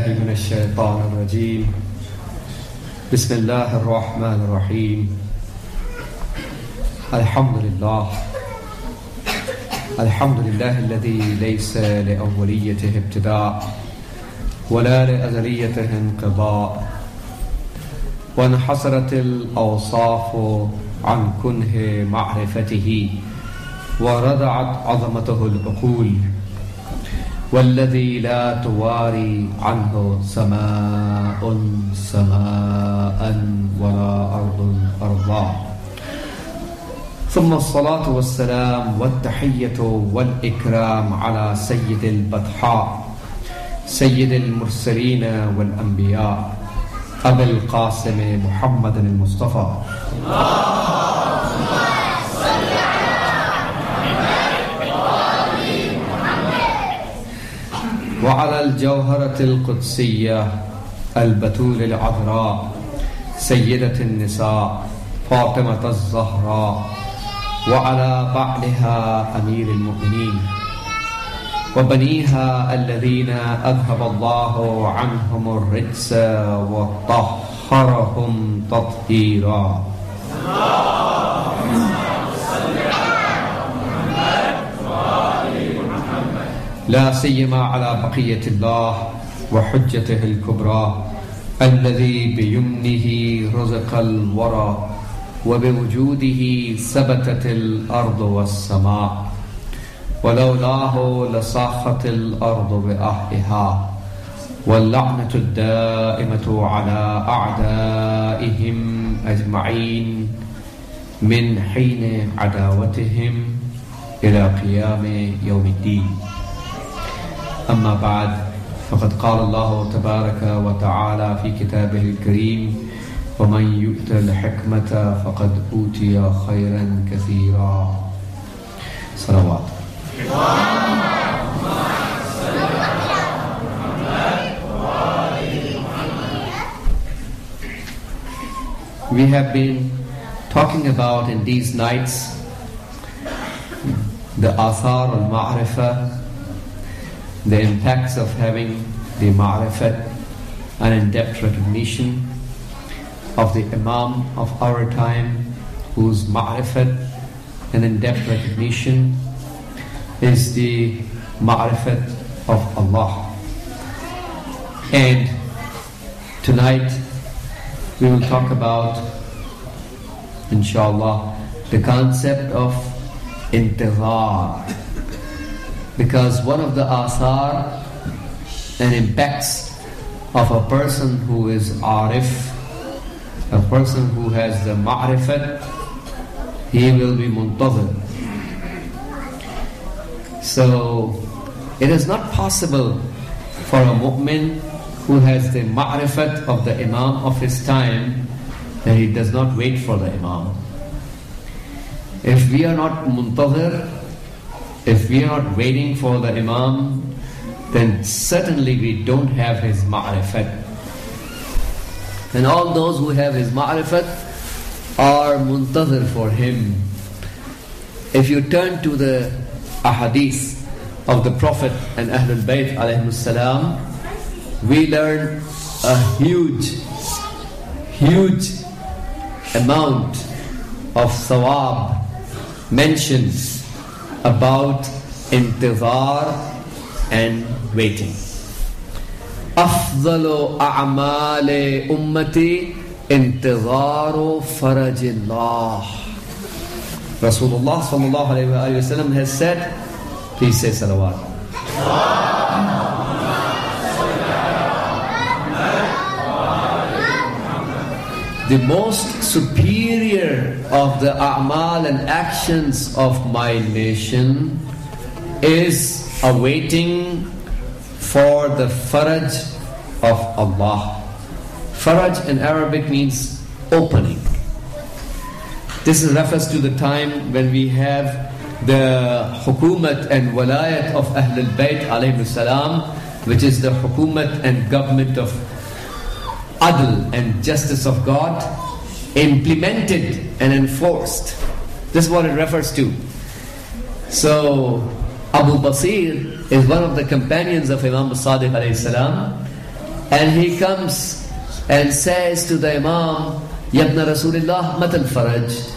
بالله من الشيطان الرجيم بسم الله الرحمن الرحيم الحمد لله الذي ليس لأوليته ابتداء ولا لأزليته انقضاء وانحصرت الأوصاف عن كنه معرفته ورضعت عظمته العقول والذي لا تواري عنه سماء ولا أرض أرضا ثم الصلاة والسلام والتحية والإكرام على سيد البطحاء سيد المرسلين والأنبياء أبي القاسم محمد المصطفى وعلى الجوهرة القدسية البتول العذراء سيدة النساء فاطمة الزهراء وعلى بعلها أمير المؤمنين وبنيها الذين أذهب الله عنهم الرجس وطهرهم تطهيرا لا سيما على بقية الله وحجته الكبرى الذي بيمنه رزق الورى وبوجوده ثبتت الأرض والسماء ولولاه لصاخت الأرض بأهلها واللعنة الدائمة على أعدائهم أجمعين من حين عداوتهم إلى قيام يوم الدين أما بعد فقد قال الله تبارك وتعالى في كتابه الكريم ومن يؤت الحكمة فقد أوتي خيرا كثيرا صلوات We have been talking about in these nights the athar al-ma'rifah, the impacts of having the ma'rifat, an in-depth recognition of the Imam of our time, whose ma'rifat, an in-depth recognition, is the ma'rifat of Allah. And tonight we will talk about, inshallah, the concept of intizar. Because one of the athar and impacts of a person who is arif, a person who has the ma'rifat, he will be muntazir. So it is not possible for a mu'min who has the ma'rifat of the imam of his time that he does not wait for the imam. If we are not muntazir, if we are not waiting for the imam, then certainly we don't have his ma'rifat. And all those who have his ma'rifat are muntazir for him. If you turn to the ahadith of the Prophet and Ahlul Bayt alayhimus salam, we learn a huge amount of thawab mentions about intizar and waiting. أفضل أعمال أمتي انتظار فرج الله. Rasulullah sallallahu alayhi wa sallam has said, please say salawat. The most superior of the a'mal and actions of my nation is awaiting for the faraj of Allah. Faraj in Arabic means opening. This is refers to the time when we have the hukumat and walayat of Ahlul Bayt alayhi salam, which is the hukumat and government of adl and justice of God, implemented and enforced. This is what it refers to. So Abu Basir is one of the companions of Imam Sadiq alayhi salam, and he comes and says to the Imam, Yabna Rasulullah, Matal Faraj,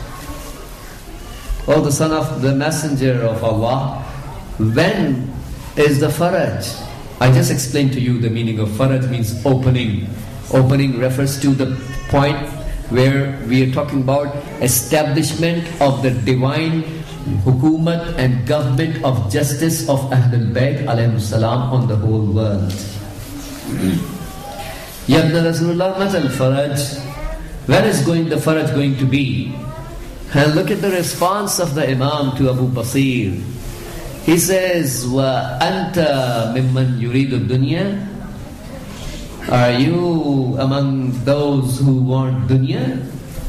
O the son of the messenger of Allah, when is the Faraj? I just explained to you the meaning of Faraj means opening. Opening refers to the point where we are talking about establishment of the divine hukumat and government of justice of Ahlul Bayt alayhi salam on the whole world. Yabna Rasulullah Matal Faraj, when is the Faraj going to be? And look at the response of the Imam to Abu Basir. He says, Wa anta mimman yuridu dunya? Are you among those who want dunya?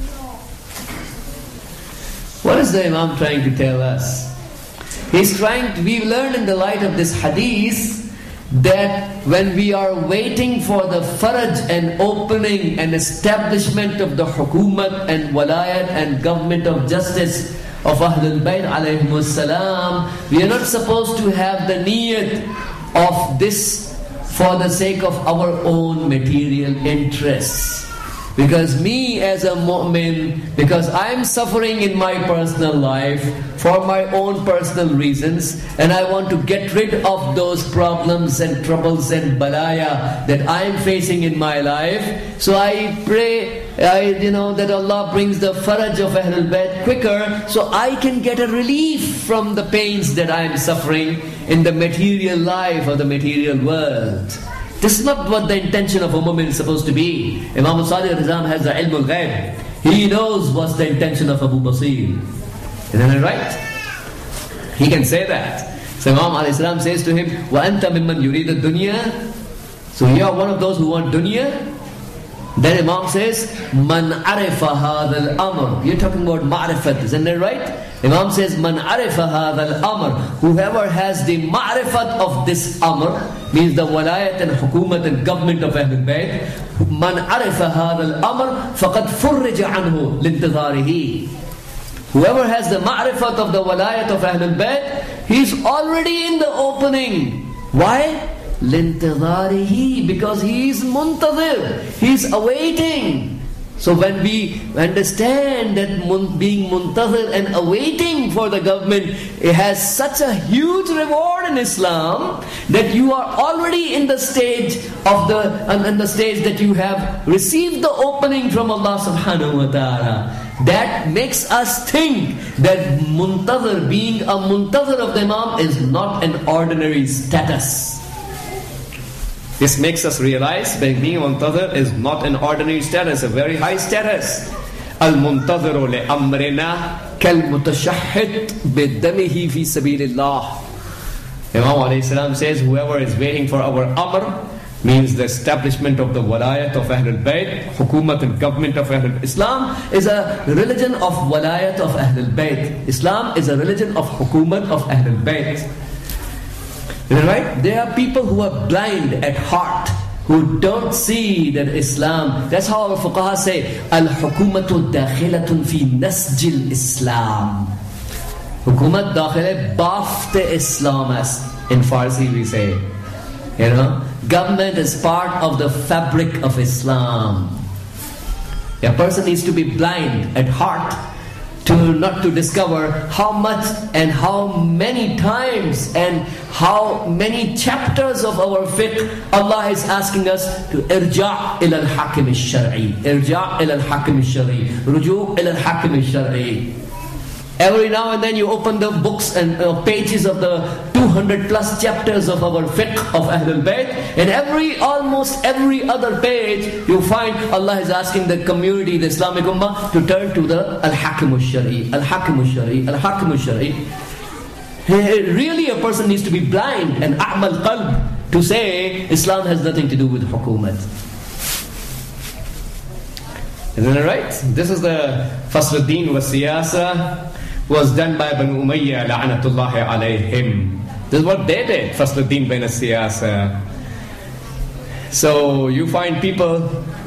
What is the Imam trying to tell us? We've learned in the light of this hadith that when we are waiting for the faraj and opening and establishment of the hukumat and walayat and government of justice of Ahlul Bayt alayhimus salam, we are not supposed to have the niyat of this for the sake of our own material interests. Because me as a mu'min, because I'm suffering in my personal life for my own personal reasons, and I want to get rid of those problems and troubles and balaya that I'm facing in my life, so I pray that Allah brings the faraj of Ahlul Bayt quicker, so I can get a relief from the pains that I'm suffering in the material life or the material world. This is not what the intention of a mu'min is supposed to be. Imam Sadiq al-Nizam has the ilm al-ghaib. He knows what's the intention of Abu Basir. Isn't that right? He can say that. So Imam al-Islam says to him, وَأَنْتَ مِمَّنْ يُرِيدَ الدُّنْيَا? So you are one of those who want dunya? Then Imam says, مَنْ عَرِفَ هَذَا الْأَمْرِ. You're talking about ma'rifat, isn't that right? Imam says, مَنْ عَرِفَ هَذَا الْأَمْرِ. Whoever has the ma'rifat of this amr, means the walayat and hukumat and government of Ahlul Bayt, مَنْ عَرِفَ هَذَا الْأَمْرِ فَقَدْ فُرِّجَ عَنْهُ لِانْتِظَارِهِ. Whoever has the ma'rifat of the walayat of Ahlul Bayt, he's already in the opening. Why? لِانْتِظَارِهِ, because he is muntazir, he is awaiting. So when we understand that being muntazir and awaiting for the government, it has such a huge reward in Islam, that you are already in the stage that you have received the opening from Allah subhanahu wa ta'ala. That makes us think that muntazir, being a muntazir of the Imam, is not an ordinary status. This makes us realize that being a muntazir is not an ordinary status, a very high status. Al-muntaziru li'amrina kal-mutashahhid bidamihi fi sabilillah. Imam alayhi salam says, whoever is waiting for our amr, means the establishment of the walayat of Ahlul Bayt, hukumat and government of Ahlul Islam is a religion of walayat of Ahlul Bayt. Islam is a religion of hukumat of Ahlul Bayt. Right? There are people who are blind at heart, who don't see that Islam. That's how our fuqaha say, al-hukumatu dakhilatun fi nasjil Islam. Hukumat dakhile bafte Islam, as in Farsi we say. Government is part of the fabric of Islam. A person needs to be blind at heart not to discover how much and how many times and how many chapters of our fiqh Allah is asking us to irja' ila al-hakim al-shar'i, irja' ila al-hakim al-shar'i, ruju' ila al-hakim al-shar'i. Every now and then you open the books and pages of the 200 plus chapters of our fiqh of Ahlul Bayt, and almost every other page you find Allah is asking the community, the Islamic Ummah, to turn to the Al-Hakim al-Shari, Al-Hakim al-Shari, Al-Hakim al-Shari. Really a person needs to be blind and a'mal qalb to say Islam has nothing to do with hukumat. Isn't that right? This is the Fasluddin wa Siyasa, was done by Banu Umayyah la'natullahi alayhim. This is what they did, Fasluddin bin Siyasa. So you find people,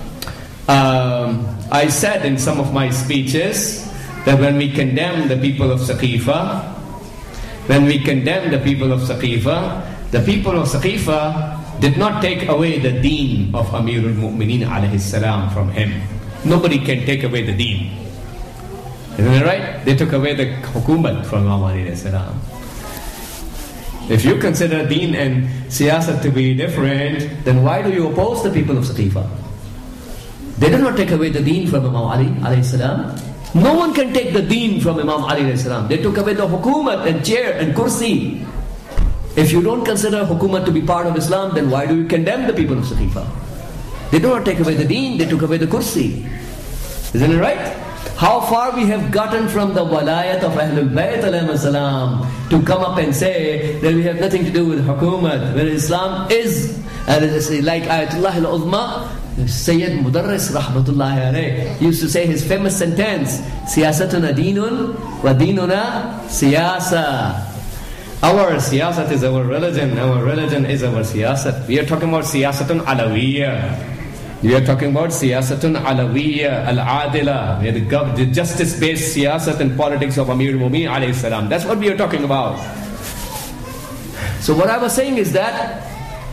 I said in some of my speeches that when we condemn the people of Saqifa, the people of Saqifa did not take away the deen of Amirul Mu'mineen alayhi salam from him. Nobody can take away the deen. Isn't it right? They took away the hukumat from Imam Ali alayhi salam. If you consider deen and siyasat to be different, then why do you oppose the people of Saqifa? They did not take away the deen from Imam Ali alayhi salam. No one can take the deen from Imam Ali alayhi salam. They took away the hukumat and chair and kursi. If you don't consider hukumat to be part of Islam, then why do you condemn the people of Saqifa? They do not take away the deen, they took away the kursi. Isn't it right? How far we have gotten from the walayat of Ahlul Bayt alayhi salam to come up and say that we have nothing to do with hukumat, where Islam is, like Ayatullah al-Uzma, Sayyid Mudarris rahmatullahi alayh used to say his famous sentence, Siyasatuna dinun wa dinuna siyasa. Our siyasat is our religion is our siyasat. We are talking about siyasatun alawiyya. We are talking about siyasatun alawiyya al-adila, the justice-based siyasat and politics of Amir al-Mu'mineen alayhi salam. That's what we are talking about. So what I was saying is that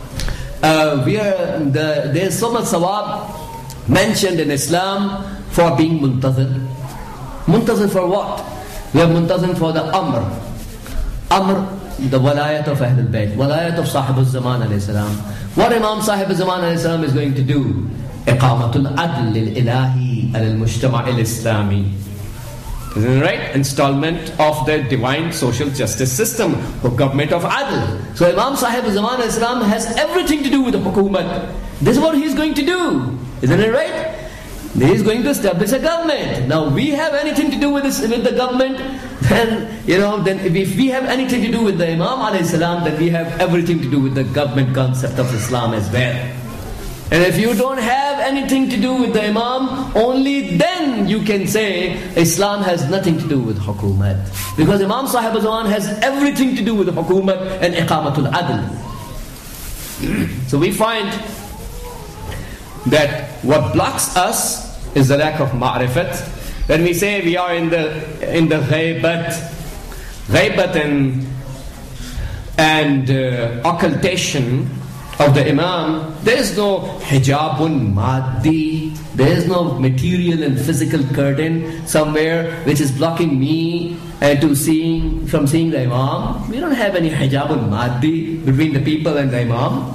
there's so much sawab mentioned in Islam for being muntazir. Muntazir for what? We are muntazir for the Amr, the walayat of Ahlul Bayt, walayat of Sahibul Zaman alayhi salam. What Imam Sahibul Zaman alayhi salam is going to do? Iqamatul adl lil-ilahi al-mujtama' al-islami. Isn't it right? Installment of the divine social justice system, or government of adl. So Imam Sahibul Zaman alayhi salam has everything to do with the hukumat. This is what he's going to do. Isn't it right? He is going to establish a government. Now we have anything to do with the government, then if we have anything to do with the Imam alayhi salam, then we have everything to do with the government concept of Islam as well. And if you don't have anything to do with the Imam, only then you can say Islam has nothing to do with hukumat. Because Imam Sahib al-Zaman has everything to do with hukumat and iqamatul adl. So we find that what blocks us is the lack of ma'rifat. When we say we are in the ghaibat and occultation of the Imam, there is no hijabun maddi, there is no material and physical curtain somewhere which is blocking me from seeing the Imam. We don't have any hijabun maddi between the people and the Imam.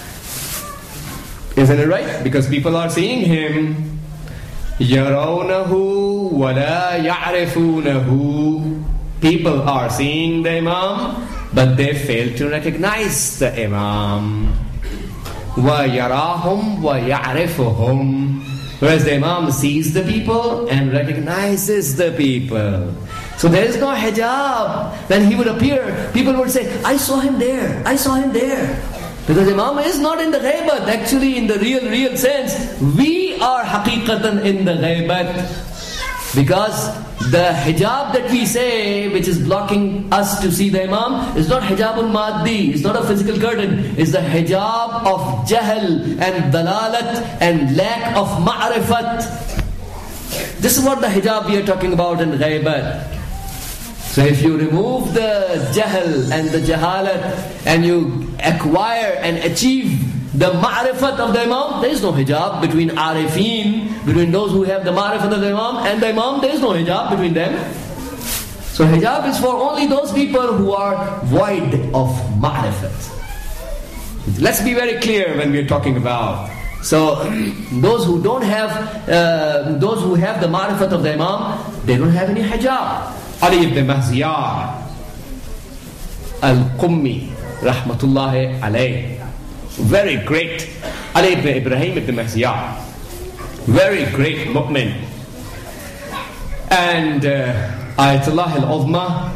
Isn't it right? Because people are seeing him. يَرَوْنَهُ وَلَا يَعْرِفُونَهُ. People are seeing the Imam, but they fail to recognize the Imam. وَيَرَاهُمْ وَيَعْرِفُهُمْ. Whereas the Imam sees the people and recognizes the people. So there is no hijab. When he would appear, people would say, I saw him there, I saw him there. Because Imam is not in the ghaibat. Actually, in the real sense, we are haqiqatan in the ghaibat. Because the hijab that we say, which is blocking us to see the Imam, is not hijabul maddi, it's not a physical curtain. It's the hijab of jahl and dalalat and lack of ma'rifat. This is what the hijab we are talking about in ghaibat. So if you remove the jahl and the jahalat and you acquire and achieve the ma'rifat of the Imam, there is no hijab between arifin, between those who have the ma'rifat of the Imam and the Imam, there is no hijab between them. So hijab is for only those people who are void of ma'rifat. Let's be very clear when we are talking about. So those who don't have, those who have the ma'rifat of the Imam, they don't have any hijab. Ali ibn Mahziyar al-Qummi rahmatullahi alayh, very great. Ali ibn Ibrahim ibn Mahziyar, very great mu'min. And Ayatullah al-Uzma,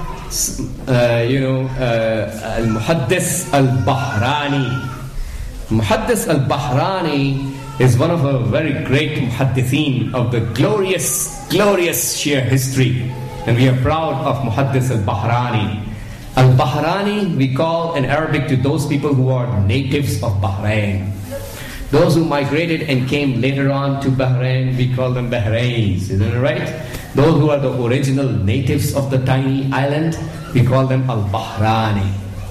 al-Muhaddis al-Bahrani. Muhaddis al-Bahrani is one of a very great muhaddithin of the glorious Shia history. And we are proud of Muhaddis al-Bahrani. Al-Bahrani we call in Arabic to those people who are natives of Bahrain. Those who migrated and came later on to Bahrain, we call them Bahrainis, isn't it right? Those who are the original natives of the tiny island, we call them Al-Bahrani.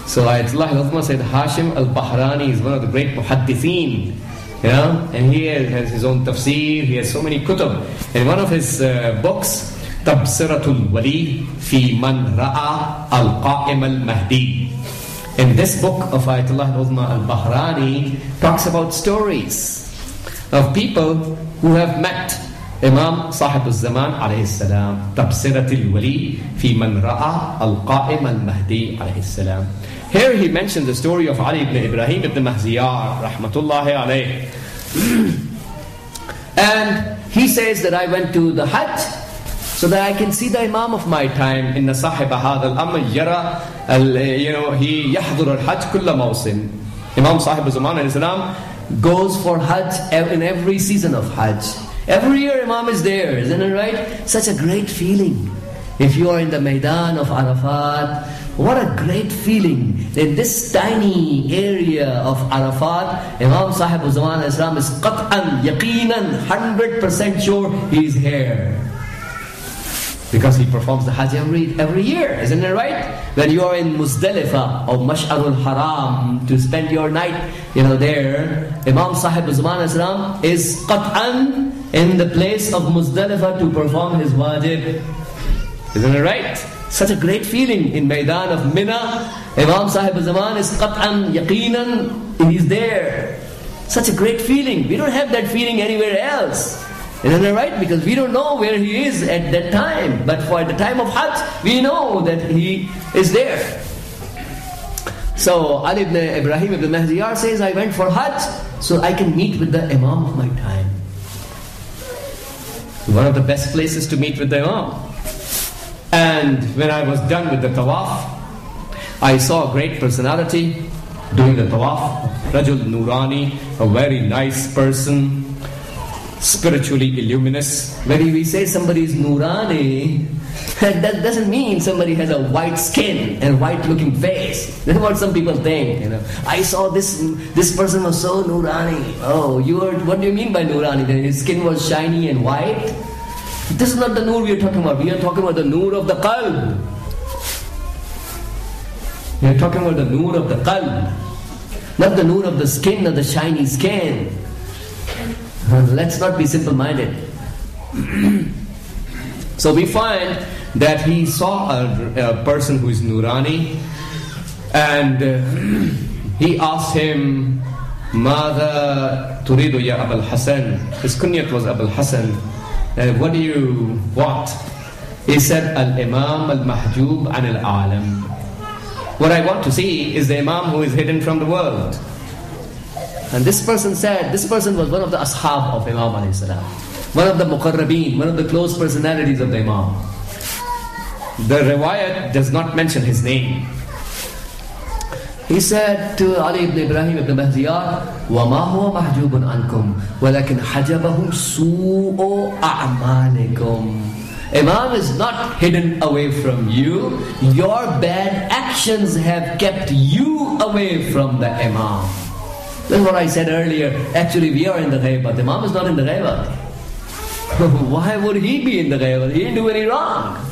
So Ayatollah al-Uzma Sayyid Hashim al-Bahrani is one of the great muhaddithin, and he has his own tafsir, he has so many kutub. And one of his books, Tabsiratul Wali fi man ra'a al-Qa'im al-Mahdi. In this book of Ayatollah al-Uzma al-Bahrani talks about stories of people who have met Imam Sahib al-Zaman alayhi salam. Tabsiratul Wali fi man ra'a al-Qa'im al-Mahdi alayhi salam. Here he mentions the story of Ali ibn Ibrahim ibn Mahziyar rahmatullahi alayh. And he says that I went to the Hajj so that I can see the Imam of my time. Inna sahiba hadha al-amr yara, he yahdur al-Hajj kulla mawsim. Imam Sahib al-Zaman alayhi salam goes for Hajj in every season of Hajj. Every year Imam is there, isn't it right? Such a great feeling. If you are in the Maidan of Arafat, what a great feeling. In this tiny area of Arafat, Imam Sahib al-Zaman al-Islam is qat'an, yaqeenan, 100% sure he is here. Because he performs the Hajj every year, isn't it right? When you are in Muzdalifah or Mash'arul Haram to spend your night, there, Imam Sahib al-Zaman al-Islam is qat'an in the place of Muzdalifah to perform his wajib. Isn't it right? Such a great feeling in Maidan of Mina. Imam Sahib al-Zaman is qat'an, yaqeenan, he's there. Such a great feeling. We don't have that feeling anywhere else. Isn't it right? Because we don't know where he is at that time. But for the time of Hajj, we know that he is there. So Ali ibn Ibrahim ibn Mahziyar says, I went for Hajj so I can meet with the Imam of my time. One of the best places to meet with the Imam. And when I was done with the tawaf, I saw a great personality doing the tawaf. Rajul Nurani, a very nice person, spiritually illuminous. When we say somebody is Nurani, that doesn't mean somebody has a white skin and white looking face. That's what some people think. I saw this person was so Nurani. Oh, what do you mean by Nurani? That his skin was shiny and white? This is not the Noor we are talking about. We are talking about the Noor of the Qalb. We are talking about the Noor of the Qalb. Not the Noor of the skin or the shiny skin. Let's not be simple-minded. So we find that he saw a person who is Nurani, and he asked him, Mada turidu ya Abul Hasan? His kunyat was Abul Hasan. What do you want? He said, Al-Imam al-Mahjub an al-Alam. What I want to see is the Imam who is hidden from the world. And this person was one of the ashab of Imam alayhi salam, one of the muqarrabeen, one of the close personalities of the Imam. The riwayat does not mention his name. He said to Ali ibn Ibrahim ibn Mahziyar, وَمَا هُوَ مَحْجُوبٌ عَنْكُمْ وَلَكِنْ حَجَبَهُمْ سُوءُ أَعْمَالِكُمْ. Imam is not hidden away from you. Your bad actions have kept you away from the Imam. That's what I said earlier. Actually, we are in the ghaibat. The Imam is not in the ghaibat. Why would he be in the ghaibat? He didn't do any wrong.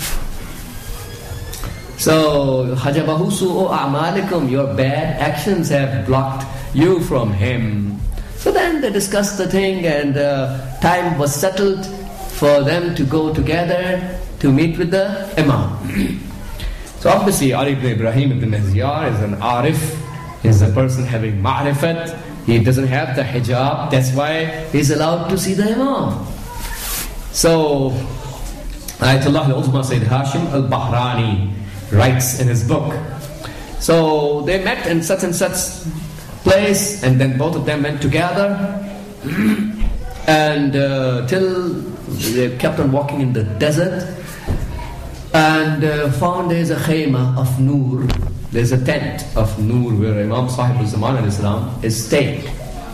So, hajabahu su'u a'malikum, your bad actions have blocked you from him. So then they discussed the thing, and time was settled for them to go together to meet with the Imam. So obviously Ali ibn Ibrahim ibn Mahziyar is an arif, is a person having ma'rifat. He doesn't have the hijab, that's why he's allowed to see the Imam. So Ayatollah al-Uzma Sayyid Hashim al-Bahrani writes in his book. So they met in such and such place, and then both of them went together, and till they kept on walking in the desert, and found there's a khayma of Noor. There's a tent of Noor where Imam Sahib al-Zaman al-Islam is staying.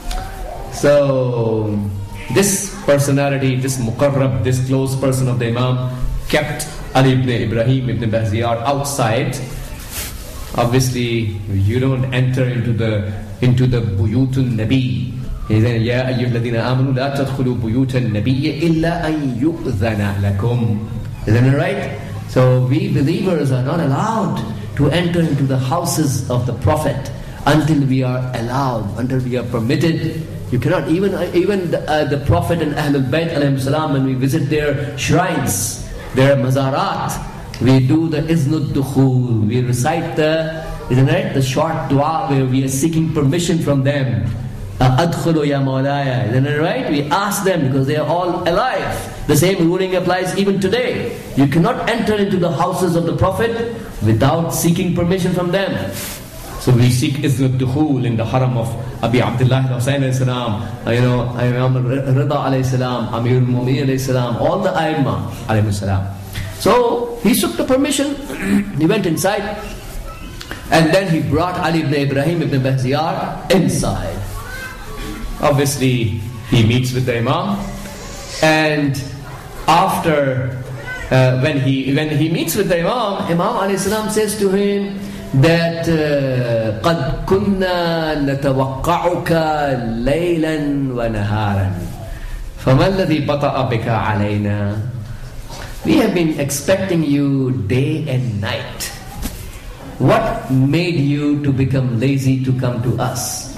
So this personality, this muqarrab, this close person of the Imam kept Ali ibn Ibrahim ibn Mahziyar outside. Obviously, you don't enter into the buyutun nabi. He said, Ya ayyuhalladhina amanu la tadkhulu buyutan nabiyya illa an yu'dhana lakum. Isn't it right? So we believers are not allowed to enter into the houses of the Prophet until we are allowed, until we are permitted. You cannot, even the Prophet and Ahlul Bayt alayhim salam, when we visit their shrines, their mazarat, we do the Iznud Dukhul, we recite the short dua where we are seeking permission from them. Adkhulu ya Mawlaya, isn't it right? We ask them because they are all alive. The same ruling applies even today. You cannot enter into the houses of the Prophet without seeking permission from them. So we seek Iznud Dukhul in the haram of Abi Abdullah Husayn alayhi salam, Imam Rida alayhi salam, Amir al-Mu'minin alayhi salam, all the Aimma alayhi salam. So he took the permission, he went inside, and then he brought Ali ibn Ibrahim ibn Bahziyar inside. Obviously, he meets with the Imam, and after when he meets with the Imam, Imam alayhi salam says to him that قَدْ كُنَّا نَتَوَقَّعُكَ لَيْلًا وَنَهَارًا فَمَا الَّذِي بَطَأَ بِكَ عَلَيْنَا. We have been expecting you day and night. What made you to become lazy to come to us?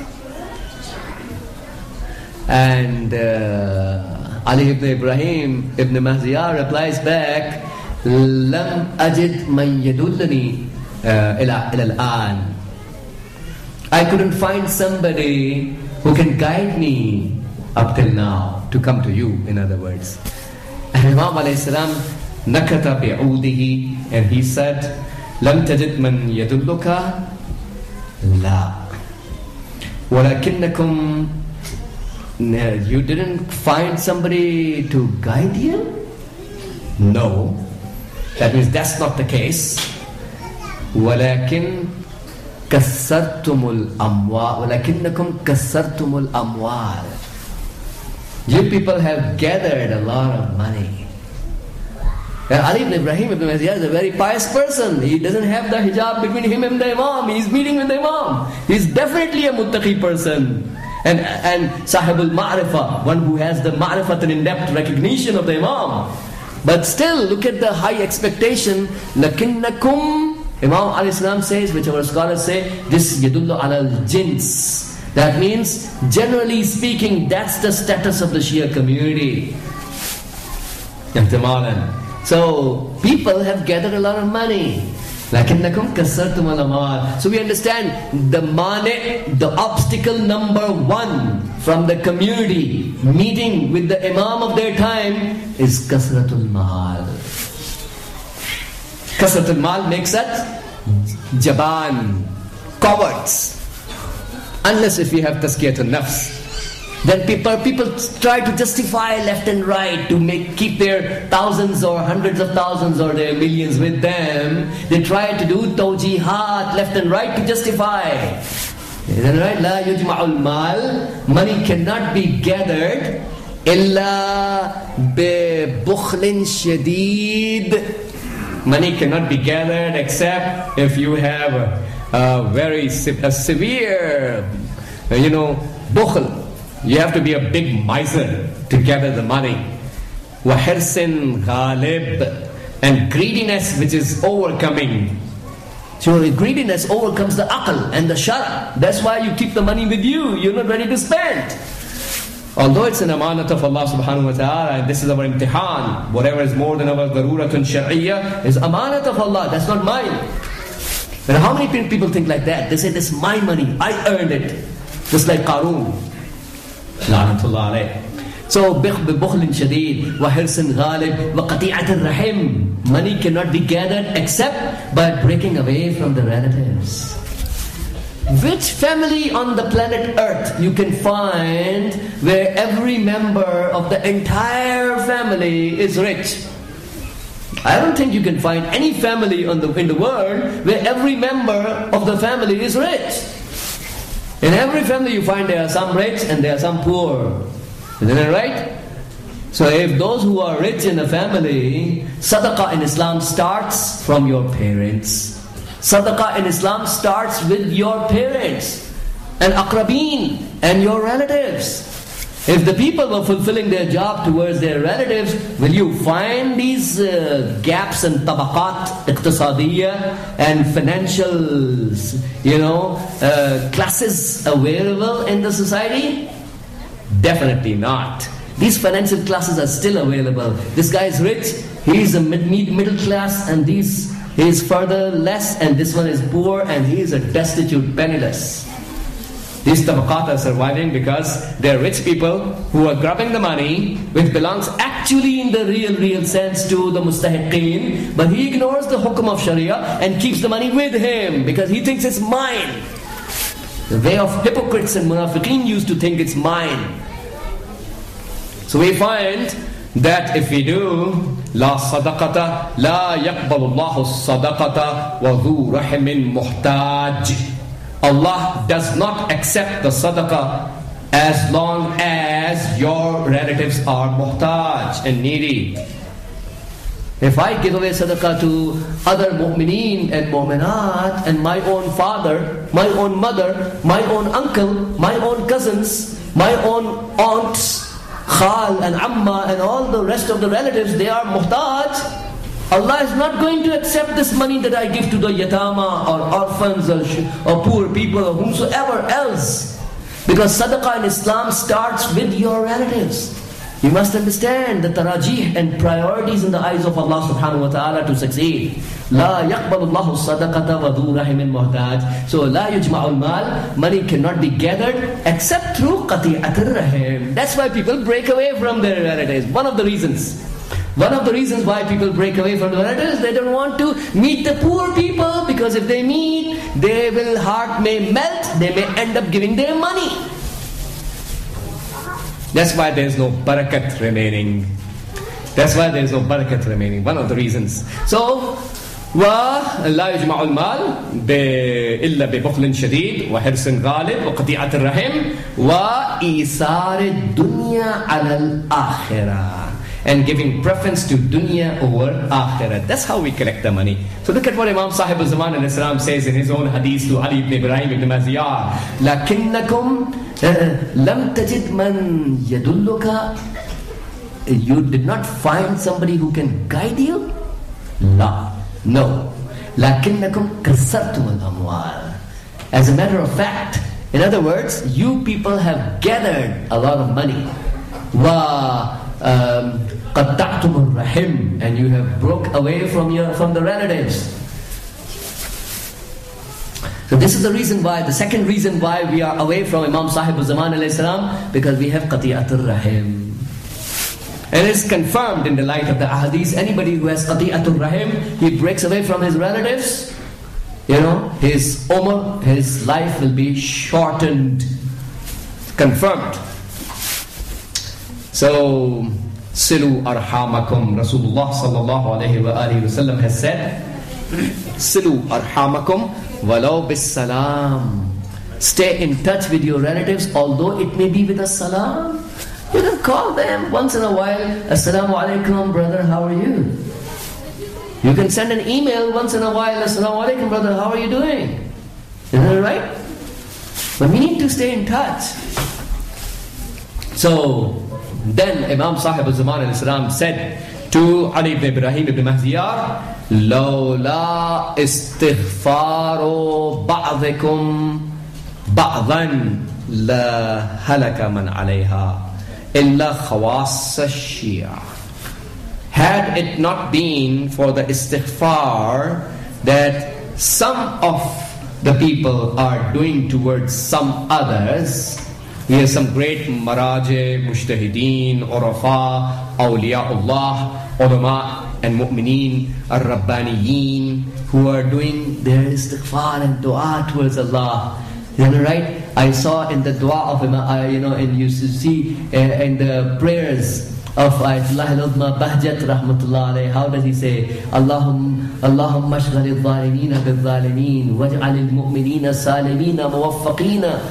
And Ali ibn Ibrahim ibn Mahziyar replies back, لَمْ أَجِدْ مَنْ يَدُلَّنِي إِلَى الْآن. I couldn't find somebody who can guide me up till now to come to you, in other words. And Imam alayhi salam nakata bi'udihi, and he said, لَمْ تَجِدْ مَنْ يَدُلُّكَ لَا وَلَكِنَّكُمْ, you didn't find somebody to guide you? No. That means that's not the case. وَلَكِنْ كَسَّرْتُمُ الْأَمْوَالِ وَلَكِنَّكُمْ كَسَّرْتُمُ الْأَمْوَالِ. You people have gathered a lot of money. Ali ibn Ibrahim ibn Mahziyar is a very pious person. He doesn't have the hijab between him and the Imam. He's meeting with the Imam. He's definitely a muttaqi person. And sahibul ma'rifah, one who has the ma'rifat and in-depth recognition of the Imam. But still, look at the high expectation. لَكِنَّكُمْ, Imam alayhi salam says, which our scholars say, this yadullu ala al-jins. That means, generally speaking, that's the status of the Shia community. So, people have gathered a lot of money. لَكِنَّكُمْ كَسَّرْتُمُ الْأَمْوَالِ. So we understand the mane, the obstacle number one from the community meeting with the Imam of their time is kasratul mal. Kasratul mal makes us jaban, cowards. Unless if we have tazkiyatun nafs. Then people try to justify left and right to keep their thousands or hundreds of thousands or their millions with them. They try to do tawjihat left and right to justify. Isn't right? La yujma'ul mal. Money cannot be gathered illa bi bukhlin shadid. Money cannot be gathered except if you have a very severe, bukhl. You have to be a big miser to gather the money. وَحِرْسٍ غَالِبٍ, and greediness which is overcoming. So greediness overcomes the aql and the shara. That's why you keep the money with you. You're not ready to spend. Although it's an amanat of Allah subhanahu wa ta'ala, and this is our imtihan, whatever is more than our daruratun shar'iyya is amanat of Allah, that's not mine. But how many people think like that? They say, this is my money, I earned it. Just like Qarun. So, بِبُخْلٍ شَدِيدٍ وَحِرْسٍ غَالِبٍ وَقَطِيعَةٍ الرَّحِمِ. Money cannot be gathered except by breaking away from the relatives. Which family on the planet Earth you can find where every member of the entire family is rich? I don't think you can find any family in the world where every member of the family is rich. In every family you find there are some rich and there are some poor. Isn't that right? So if those who are rich in the family, sadaqah in Islam starts from your parents. Sadaqah in Islam starts with your parents and aqrabeen and your relatives. If the people were fulfilling their job towards their relatives, will you find these gaps in tabaqat, iqtisadiyya, and financial, classes available in the society? Definitely not. These financial classes are still available. This guy is rich, he is a middle class, and he is further less, and this one is poor, and he is a destitute, penniless. These tabaqat are surviving because they are rich people who are grabbing the money, which belongs actually in the real sense to the mustahiqeen, but he ignores the hukum of Sharia and keeps the money with him because he thinks it's mine. The way of hypocrites and munafiqeen used to think it's mine. So we find that if we do la sadaqata la yaqbalu Allahu sadaqata wa dhu rahimin muhtaj, Allah does not accept the sadaqah as long as your relatives are muhtaj and needy. If I give away sadaqah to other mu'mineen and mu'minat, and my own father, my own mother, my own uncle, my own cousins, my own aunts, khal and amma and all the rest of the relatives, they are muhtaj, Allah is not going to accept this money that I give to the yatama or orphans or poor people or whomsoever else. Because sadaqah in Islam starts with your relatives. You must understand the tarajih and priorities in the eyes of Allah subhanahu wa ta'ala to succeed. La yaqbalu Allahu sadaqata wa dhu rahimin muhtaj. So la yujma'ul mal, money cannot be gathered except through qati'atir rahim. That's why people break away from their relatives. One of the reasons why people break away from their relatives, they don't want to meet the poor people, because if they meet, their heart may melt, they may end up giving their money. That's why there's no barakat remaining. One of the reasons. So, وَلَا يُجْمَعُ الْمَالِ إِلَّا بِبُخْلٍ شَدِيدٍ وَحِرْصٍ غَالِبٍ وَقَطِيعَةِ الرَّحِمِ وَإِيثَارِ الدُّنْيَا عَلَى الْآخِرَةِ, and giving preference to dunya over akhirah. That's how we collect the money. So look at what Imam Sahib al-Zaman al-Islam says in his own hadith to Ali ibn Ibrahim ibn Maziyar. لَكِنَّكُمْ لَمْ تَجِدْ مَنْ يَدُلُّكَ. You did not find somebody who can guide you? No. لَكِنَّكُمْ كَسَّرْتُمُ الْأَمْوَالِ. As a matter of fact, in other words, you people have gathered a lot of money. قَطَّعْتُمُ الرَّحِمِ, and you have broke away from the relatives. So this is the reason why, the second reason why we are away from Imam Sahib al-Zaman alayhi salam, because we have qati'atur rahim. And it is confirmed in the light of the ahadith, anybody who has qati'atur rahim, he breaks away from his relatives, his umr, his life will be shortened. Confirmed. So, silu arhamakum. Rasulullah sallallahu alayhi wa alihi wa sallam has said, silu arhamakum walau bis salam. Stay in touch with your relatives, although it may be with a salam. You can call them once in a while. Assalamu alaikum, brother, how are you? You can send an email once in a while. Assalamu alaikum, brother, how are you doing? Isn't that right? But we need to stay in touch. So then Imam Sahib al-Zaman al-Islam said to Ali ibn Ibrahim ibn Mahziyar, لَوْلَا إِسْتِغْفَارُ بَعْضِكُمْ بَعْضًا لَهَلَكَ مَنْ عَلَيْهَا إِلَّا خَوَاصَ الشِّيَعِ. Had it not been for the istighfar that some of the people are doing towards some others, we have some great maraje, mujtahideen, urafa, awliyaullah, ulama and mu'mineen, ar-rabbaniyin, who are doing their istighfar and dua towards Allah. Right? I saw in the dua of him, and you see in the prayers of Ayatollah al-Udma Bahjat rahmatullah alayhi, how does he say? Allahumma ashghal al-zalimina bil-zalimin waj'al al-mu'minina salimina muwaffaqina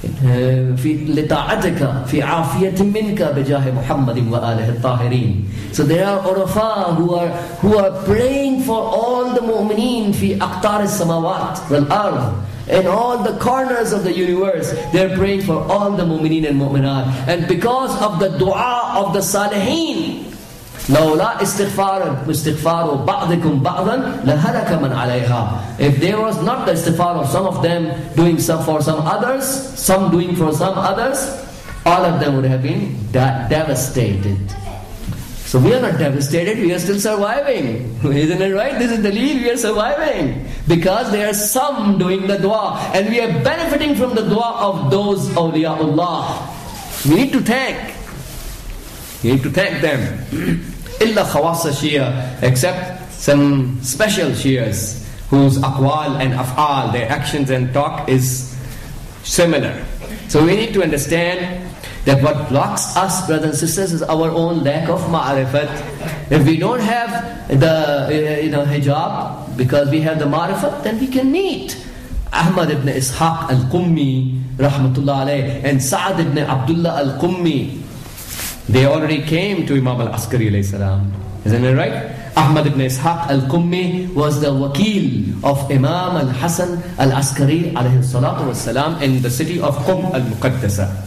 لطاعتك في عافية منك بجاه محمد وآله الطاهرين. So there are urafa who are praying for all the mu'mineen في أقطار السماوات والأرض, in all the corners of the universe. They're praying for all the mu'mineen and mu'minat. And because of the dua of the salihin, لولا استغفار بعضكم بعضا لهلك من عليها. If there was not the istighfar of some of them doing some for some others, some doing for some others, all of them would have been devastated. So we are not devastated, we are still surviving. Isn't it right? This is the lead, we are surviving. Because there are some doing the dua. And we are benefiting from the dua of those awliyaullah. We need to thank. You need to thank them. Illa khawasa Shia, except some special Shias whose aqwal and af'al, their actions and talk is similar. So we need to understand that what blocks us, brothers and sisters, is our own lack of ma'rifat. If we don't have the hijab, because we have the ma'rifat, then we can meet Ahmad ibn Ishaq al-Qummi, rahmatullah alayh, and Sa'ad ibn Abdullah al-Qummi. They already came to Imam al-Askari alayhi salam. Isn't it right? Ahmad ibn Ishaq al-Qummi was the wakil of Imam al-Hasan al-Askari alayhi salatu wassalam in the city of Qum al-Muqaddasa.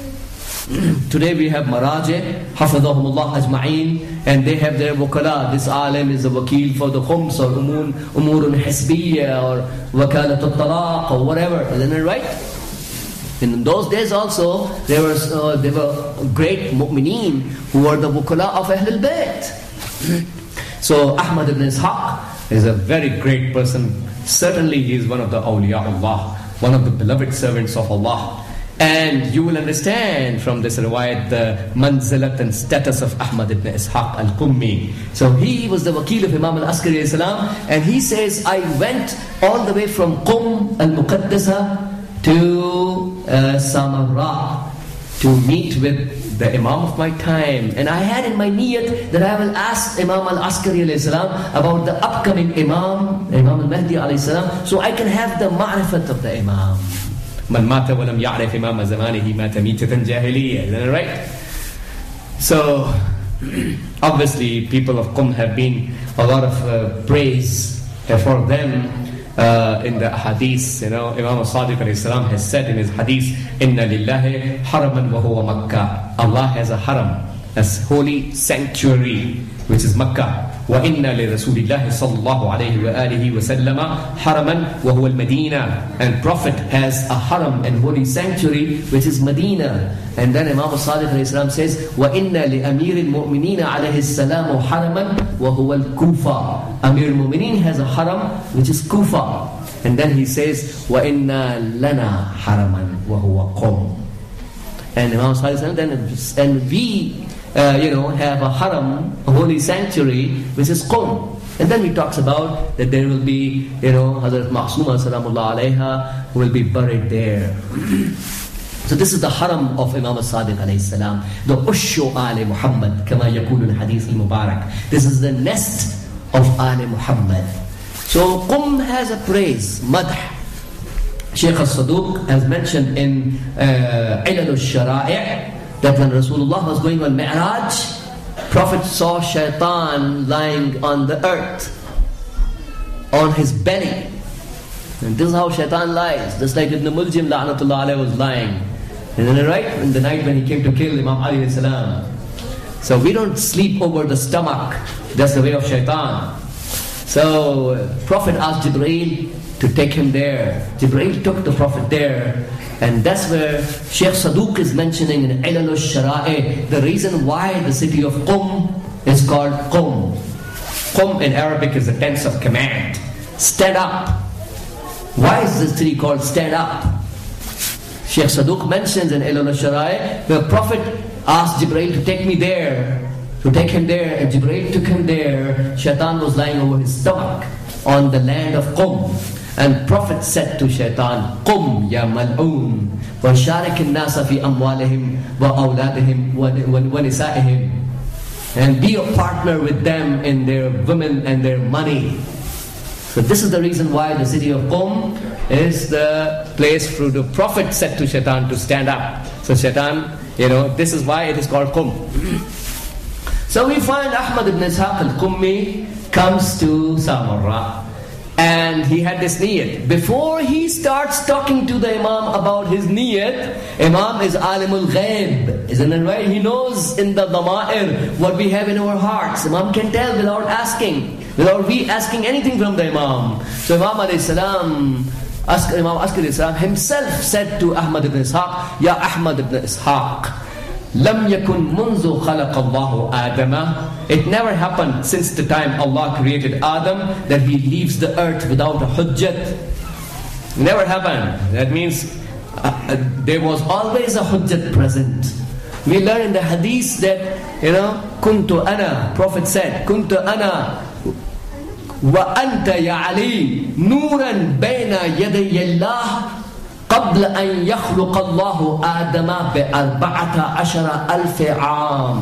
Today we have Maraji, Hafidhahumullah Ajma'een, and they have their wukala. This alim is the wakil for the khums or umurun hisbiyya or wakalat al-talaq or whatever. Isn't it right? In those days also, there were great mu'mineen who were the wukala of Ahlul Bayt. So Ahmad ibn Ishaq is a very great person. Certainly he is one of the awliyaullah, one of the beloved servants of Allah. And you will understand from this riwayat the manzilat and status of Ahmad ibn Ishaq al-Qummi. So he was the wakil of Imam al-Askari alayhi salam, and he says, I went all the way from Qum al-Muqaddasa to Samarra to meet with the Imam of my time. And I had in my niyat that I will ask Imam al-Askari alayhi salam about the upcoming Imam al-Mahdi alayhi salam, so I can have the ma'rifat of the Imam. Man mata wa lam ya'rif imam zamanihi mata mitatan jahiliyyah. Isn't that right? So obviously people of Qum have been a lot of praise for them in the hadith. Imam al-Sadiq alayhi salam has said in his hadith, Inna lillahi haraman wa huwa Makkah. Allah has a haram, as holy sanctuary, which is Makkah. وَإِنَّ لِرَسُولِ اللَّهِ صَلَّى اللَّهُ عَلَيْهِ وَآلِهِ وَسَلَّمَ حَرَمًا وَهُوَ الْمَدِينَةِ. And Prophet has a haram and holy sanctuary, which is Medina. And then Imam al-Sadiq alayhi salam says, وَإِنَّ لِأَمِيرِ الْمُؤْمِنِينَ عَلَيْهِ السَّلَامُ حَرَمًا وَهُوَ الْكُوفَةِ. Amir al-Mu'mineen has a haram, which is Kufa. And then he says, وَإِنَّ لَنَا حَرَمًا وَهُوَ قُمْ. And Imam al-Sadiq says, and we have a haram, a holy sanctuary, which is Qum. And then he talks about that there will be, Hazrat Ma'suma salamullah alayha will be buried there. So this is the haram of Imam al-Sadiq alayhi salam, the Ushu Ali Muhammad, kama yakul al-hadith al-Mubarak. This is the nest of Ali Muhammad. So Qum has a praise, madh. Shaykh al-Saduq has mentioned in Ilal al-Shara'i' that when Rasulullah was going on Mi'raj, Prophet saw shaitan lying on the earth, on his belly. And this is how shaitan lies, just like Ibn Muljim la'natullah alayhi was lying. Isn't it right? In the night when he came to kill Imam Ali alayhi salam. So we don't sleep over the stomach. That's the way of shaitan. So Prophet asked Jibreel to take him there. Jibreel took the Prophet there. And that's where Shaykh Saduq is mentioning in Ilal al-Shara'i the reason why the city of Qum is called Qum. Qum in Arabic is the tense of command. Stand up. Why is this city called stand up? Shaykh Saduq mentions in Ilal al-Shara'i the Prophet asked Jibreel to take me there, to take him there, and Jibreel took him there. Shaitan was lying over his stomach on the land of Qum. And Prophet said to Shaitan, Qum ya mal'oon, wa sharik al-nasa fi amwalihim wa awladihim wa nisa'ihim. And be a partner with them in their women and their money. So this is the reason why the city of Qum is the place where the Prophet said to Shaitan to stand up. So Shaitan, this is why it is called Qum. So we find Ahmad ibn Ishaq al-Qummi comes to Samarra. And and he had this niyat. Before he starts talking to the Imam about his niyat, Imam is alimul ghaib, isn't it right? He knows in the dama'ir what we have in our hearts. Imam can tell without asking, without we asking anything from the Imam. So Imam alayhi salam, Imam Askari alayhi salam himself said to Ahmad ibn Ishaq, Ya Ahmad ibn Ishaq, Lam yakun munzu khalaqa Allahu Adama. It never happened since the time Allah created Adam that he leaves the earth without a hujjat. Never happened. That means there was always a hujjat present. We learn in the hadith that, kuntu ana, Prophet said, kuntu ana wa anta ya Ali nuran bayna yaday Allah قبل أن يخلق الله آدم ب14,000 عام.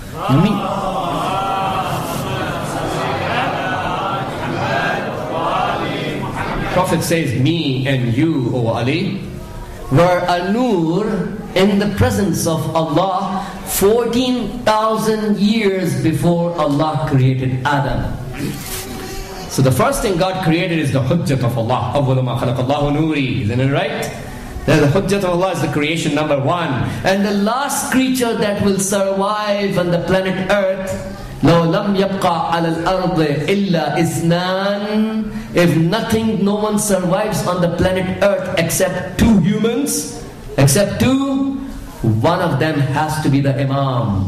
Prophet says, me and you, O Ali, were a nur in the presence of Allah 14,000 years before Allah created Adam. So the first thing God created is the hujjat of Allah. أَوَّلُ مَا خَلَقَ اللَّهُ نُورِي. Isn't it right? The hujjat of Allah is the creation number one. And the last creature that will survive on the planet Earth, لَوْ لَمْ يَبْقَى عَلَى الْأَرْضِ إِلَّا إِثْنَانِ. If nothing, no one survives on the planet Earth except two humans, except two, one of them has to be the Imam.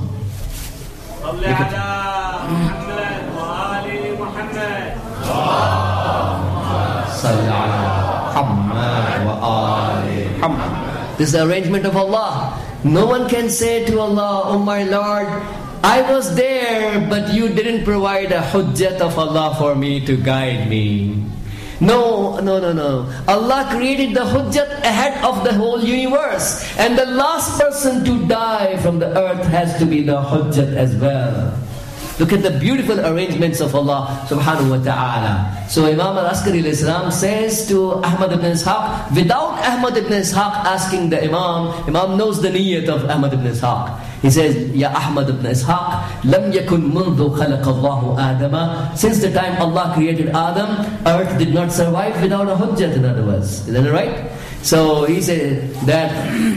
This is the arrangement of Allah. No one can say to Allah, oh my Lord, I was there, but you didn't provide a hujjat of Allah for me to guide me. No. Allah created the hujjat ahead of the whole universe. And the last person to die from the earth has to be the hujjat as well. Look at the beautiful arrangements of Allah subhanahu wa ta'ala. So Imam al-Askari al-Islam says to Ahmad ibn Ishaq, without Ahmad ibn Ishaq asking the Imam knows the niyyat of Ahmad ibn Ishaq. He says, Ya Ahmad ibn Ishaq, Lam yakun mundu khalaqa Allahu Adama. Since the time Allah created Adam, earth did not survive without a hujjat, in other words. Isn't it right? So he said that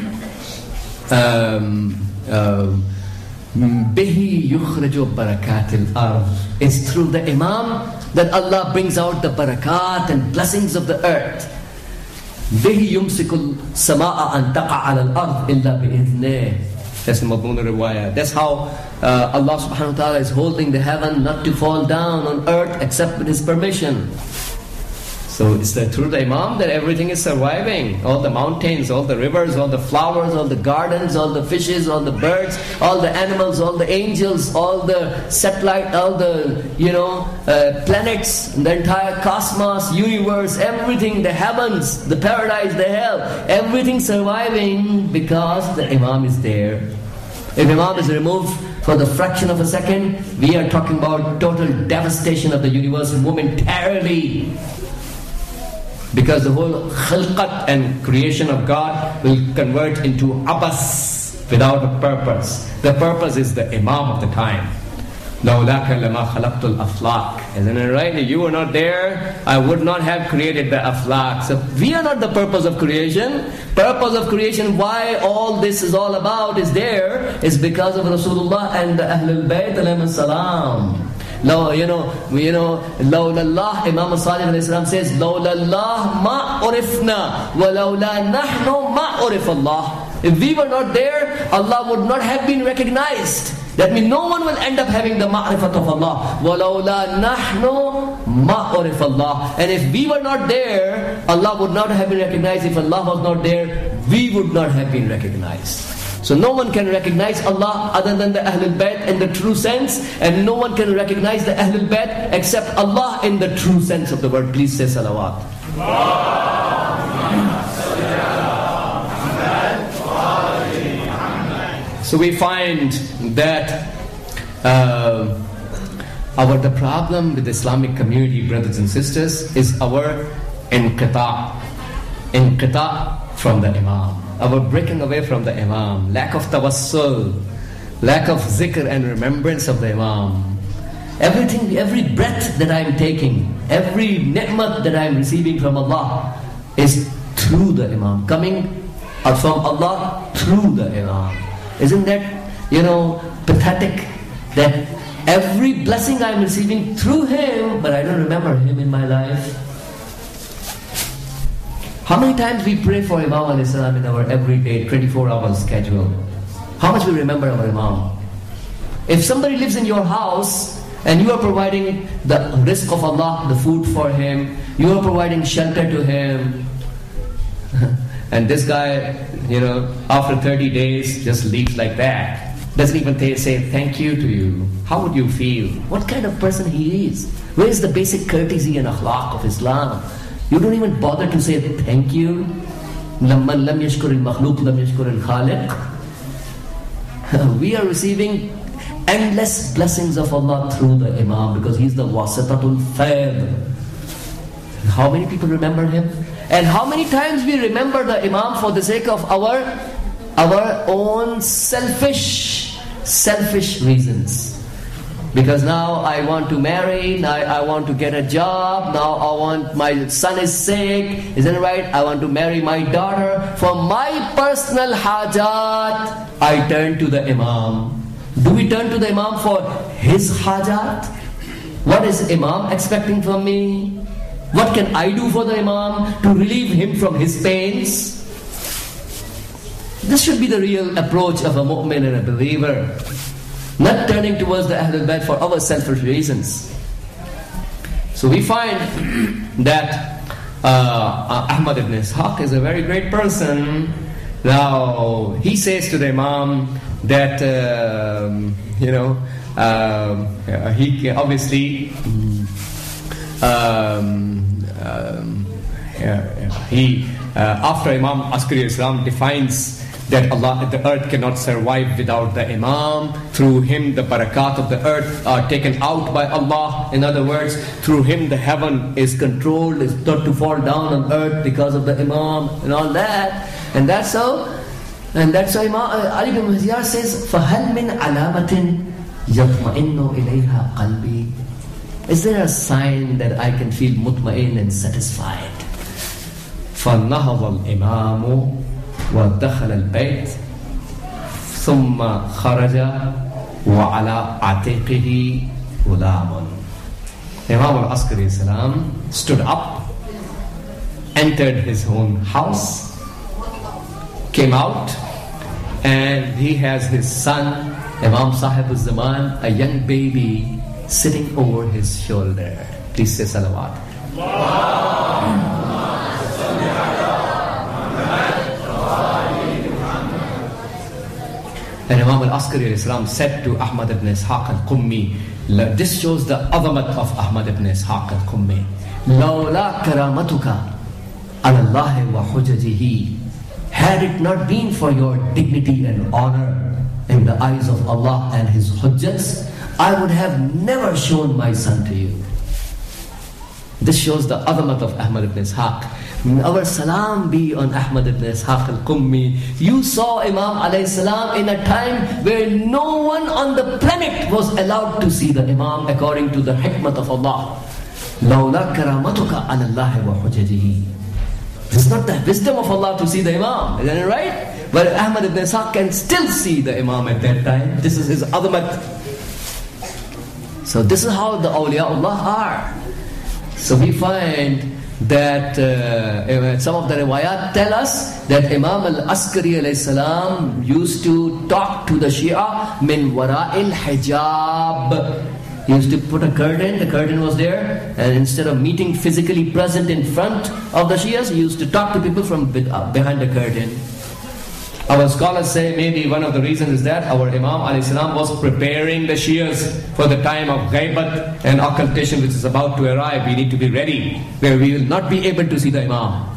Bihi yukhraju barakatil ard. It's through the Imam that Allah brings out the barakat and blessings of the earth. Bihi yumsikul sama'a an taqa ala al-ard illa bi'idhnih. That's Madmun Riwayah. That's how Allah subhanahu wa ta'ala is holding the heaven not to fall down on earth except with His permission. So it's through the Imam that everything is surviving. All the mountains, all the rivers, all the flowers, all the gardens, all the fishes, all the birds, all the animals, all the angels, all the satellite, all the planets, the entire cosmos, universe, everything, the heavens, the paradise, the hell, everything surviving because the Imam is there. If Imam is removed for the fraction of a second, we are talking about total devastation of the universe momentarily. Because the whole khalqat and creation of God will convert into abas, without a purpose. The purpose is the Imam of the time. لَوْلَاكَ لَمَا خَلَقْتُ الْأَفْلَاقِ. Isn't it right? If you were not there, I would not have created the aflaq. So we are not the purpose of creation. Purpose of creation, why all this is all about is there, is because of Rasulullah and the Ahlul Bayt alayhi salam. لولا الله, Imam al-Sadiq alayhi salam says, لولا الله ما عرفنا ولولا نحن ما عرف الله. If we were not there, Allah would not have been recognized. That means no one will end up having the ma'rifat of Allah. وَلَوْلَا نَحْنُ مَا عُرِفَ اللَّهِ. And if we were not there, Allah would not have been recognized. If Allah was not there, we would not have been recognized. So no one can recognize Allah other than the Ahlul Bayt in the true sense, and no one can recognize the Ahlul Bayt except Allah in the true sense of the word. Please say salawat. So we find that the problem with the Islamic community, brothers and sisters, is our inqita from the Imam, our breaking away from the Imam, lack of tawassul, lack of zikr and remembrance of the Imam. Every breath that I am taking, Every ni'mat that I am receiving from Allah is through the Imam, coming from Allah through the Imam. Isn't that, pathetic? That every blessing I am receiving through him, but I don't remember him in my life. How many times we pray for Imam alayhi salam in our everyday 24-hour schedule? How much we remember our Imam? If somebody lives in your house and you are providing the rizq of Allah, the food for him, you are providing shelter to him, and this guy, after 30 days just leaves like that, doesn't even say thank you to you, how would you feel? What kind of person he is? Where is the basic courtesy and akhlaq of Islam? You don't even bother to say thank you. لَمَّنْ لَمْ يَشْكُرِ الْمَخْلُوقِ لَمْ يَشْكُرِ الْخَالِقِ. We are receiving endless blessings of Allah through the Imam, because he's the wasatatul faid. How many people remember him? And how many times we remember the Imam for the sake of our own selfish reasons. Because now I want to marry, now I want to get a job, now my son is sick, isn't it right? I want to marry my daughter. For my personal hajat, I turn to the Imam. Do we turn to the Imam for his hajat? What is Imam expecting from me? What can I do for the Imam to relieve him from his pains? This should be the real approach of a mu'min and a believer. Not turning towards the Ahlul Bayt for our selfish reasons. So we find that Ahmad ibn Ishaq is a very great person. Now he says to the Imam that he obviously after Imam Askari Islam defines that the earth cannot survive without the Imam. Through him the barakat of the earth are taken out by Allah. In other words, through him the heaven is controlled, is not to fall down on earth because of the Imam and all that. And that's how Imam Ali bin Maziyar says, فَهَلْ مِنْ عَلَامَةٍ يَطْمَئِنُّ إِلَيْهَا قَلْبِي. Is there a sign that I can feel mutma'in and satisfied? فَنَهَضَ الْإِمَامُ وَدَخَلَ الْبَيْتِ ثُمَّ خَرَجَ وَعَلَىٰ عَتِيقِهِ غُلَامٌ. Imam al-Askari salam stood up, entered his own house, came out, and he has his son, Imam Sahib al-Zaman, a young baby, sitting over his shoulder. Please say salawat. And Imam al-Askari al-Islam said to Ahmad ibn Ishaq al-Qummi, this shows the azamat of Ahmad ibn Ishaq al-Qummi. لَوْلَا كَرَامَتُكَ عَلَى اللَّهِ وَحُجَجِهِ. Had it not been for your dignity and honor in the eyes of Allah and His hujjats, I would have never shown my son to you. This shows the azamat of Ahmad ibn Ishaq. Our salam be on Ahmad ibn Ishaq al-Qummi. You saw Imam alayhi salam in a time where no one on the planet was allowed to see the Imam according to the hikmat of Allah. لَوْلَا كَرَامَتُكَ عَلَى اللَّهِ وَحُجَجِهِ. It's not the wisdom of Allah to see the Imam, isn't it right? But Ahmad ibn Ishaq can still see the Imam at that time. This is his azamat. So this is how the awliyaullah are. So we find that some of the riwayat tell us that Imam al-Askari alayhi salam used to talk to the Shia min wara'il hijab. He used to put a curtain, the curtain was there, and instead of meeting physically present in front of the Shias, he used to talk to people from behind the curtain. Our scholars say maybe one of the reasons is that our Imam alayhi salam was preparing the Shias for the time of ghaibat and occultation which is about to arrive. We need to be ready, where we will not be able to see the Imam.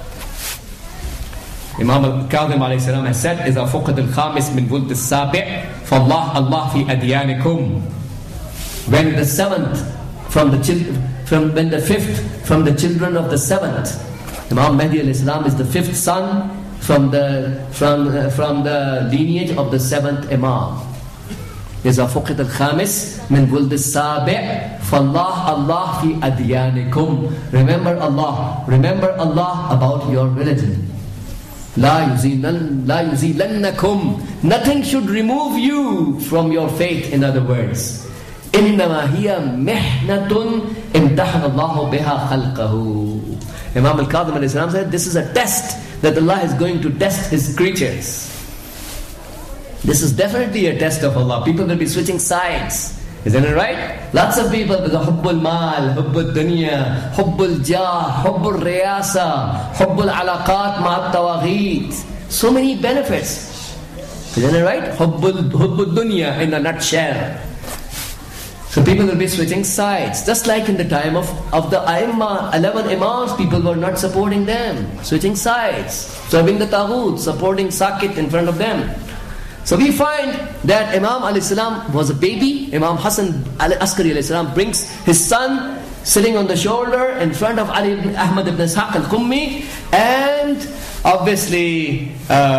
Imam al-Kadhim alayhi salam has said, إِذَا فُقَدَ الْخَامِسِ مِنْ وُلْدِ السَّابِعِ فَاللَّهُ اللَّهُ فِي أَدْيَانِكُمْ. When the seventh from the fifth from the children of the seventh, Imam Mahdi alayhi salam is the fifth son from the lineage of the seventh Imam. إذا فقد الخامس من ولد السابع فالله الله في أديانكم. Remember Allah about your religion. لا يزيلنكم. Nothing should remove you from your faith, in other words. إنما هي محنة امتحن الله بها خلقه. Imam al-Kadhim alayhi salam said, this is a test that Allah is going to test His creatures. This is definitely a test of Allah. People will be switching sides. Isn't it right? Lots of people with hubbul mal, hubbul dunya, hubbul jah, hubbul riyasa, hubbul alaqat ma'at tawaghit. So many benefits. Isn't it right? Hubbul dunya in a nutshell. So people will be switching sides. Just like in the time of the Aimma, 11 Imams, people were not supporting them. Switching sides. Serving the Taghut, supporting Sakit in front of them. So we find that Imam a.s. was a baby. Imam Hassan al-Askari a.s. brings his son sitting on the shoulder in front of Ali ibn Ahmad ibn Ishaq al-Qummi, and obviously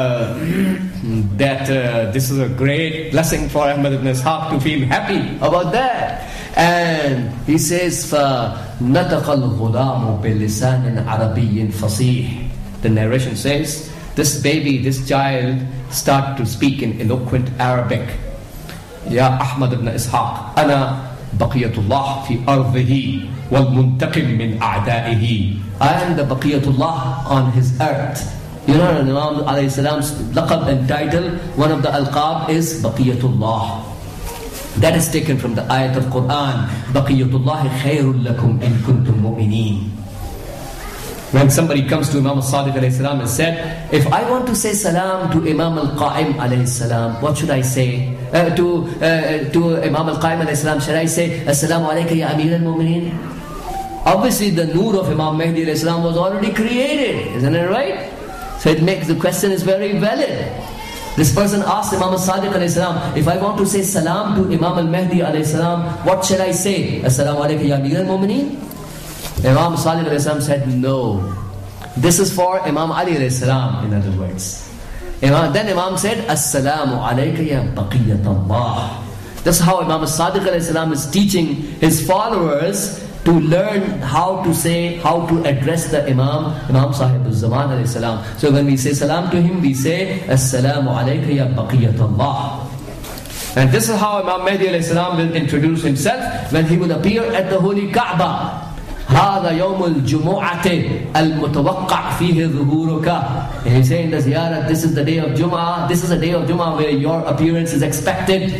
that this is a great blessing for Ahmad ibn Ishaq to feel happy about that. And he says, فَنَتَقَ الْغُلَامُ بِلِسَانٍ عَرَبِيٍّ فَصِيحٍ. The narration says, this baby, this child start to speak in eloquent Arabic. Ya Ahmad ibn Ishaq, Ana Baqiyatullah fi ardihi wal muntaqim min a'da'ihi. I am the Baqiyatullah on his earth. You know, Imam alayhi salam's laqab and title, one of the alqab is Baqiyatullah. That is taken from the ayat of Quran, Baqiyatullahi khayrul lakum in kuntum mu'mineen. When somebody comes to Imam al-Sadiq alayhi salam and said, if I want to say salam to Imam al-Qa'im alayhi salam, what should I say? To Imam al-Qa'im alayhi salam, should I say, Assalamu alayka ya Amir al-Mu'mineen? Obviously the nur of Imam Mahdi alayhi salam was already created, isn't it right? So it makes, the question is very valid. This person asked Imam al-Sadiq alayhi salam, if I want to say salam to Imam al-Mahdi alayhi salam, what should I say? Assalamu alayka ya Amir al-Mu'mineen? Imam Salih alayhi salam said, no. This is for Imam Ali alayhi salam, in other words. Then Imam said, Assalamu alayka ya baqiyat Allah. That's how Imam Sadiq alayhi salam is teaching his followers to learn how to say, how to address the Imam Sahib al-Zaman alayhi salam. So when we say salam to him, we say, Assalamu alayka ya baqiyat Allah. And this is how Imam Mahdi alayhi salam will introduce himself when he will appear at the holy Kaaba. هذا يوم الجمعة المتوقع فيه ظهورك. And he's saying the ziyarat, this is the day of Jum'ah. This is the day of Jum'ah where your appearance is expected.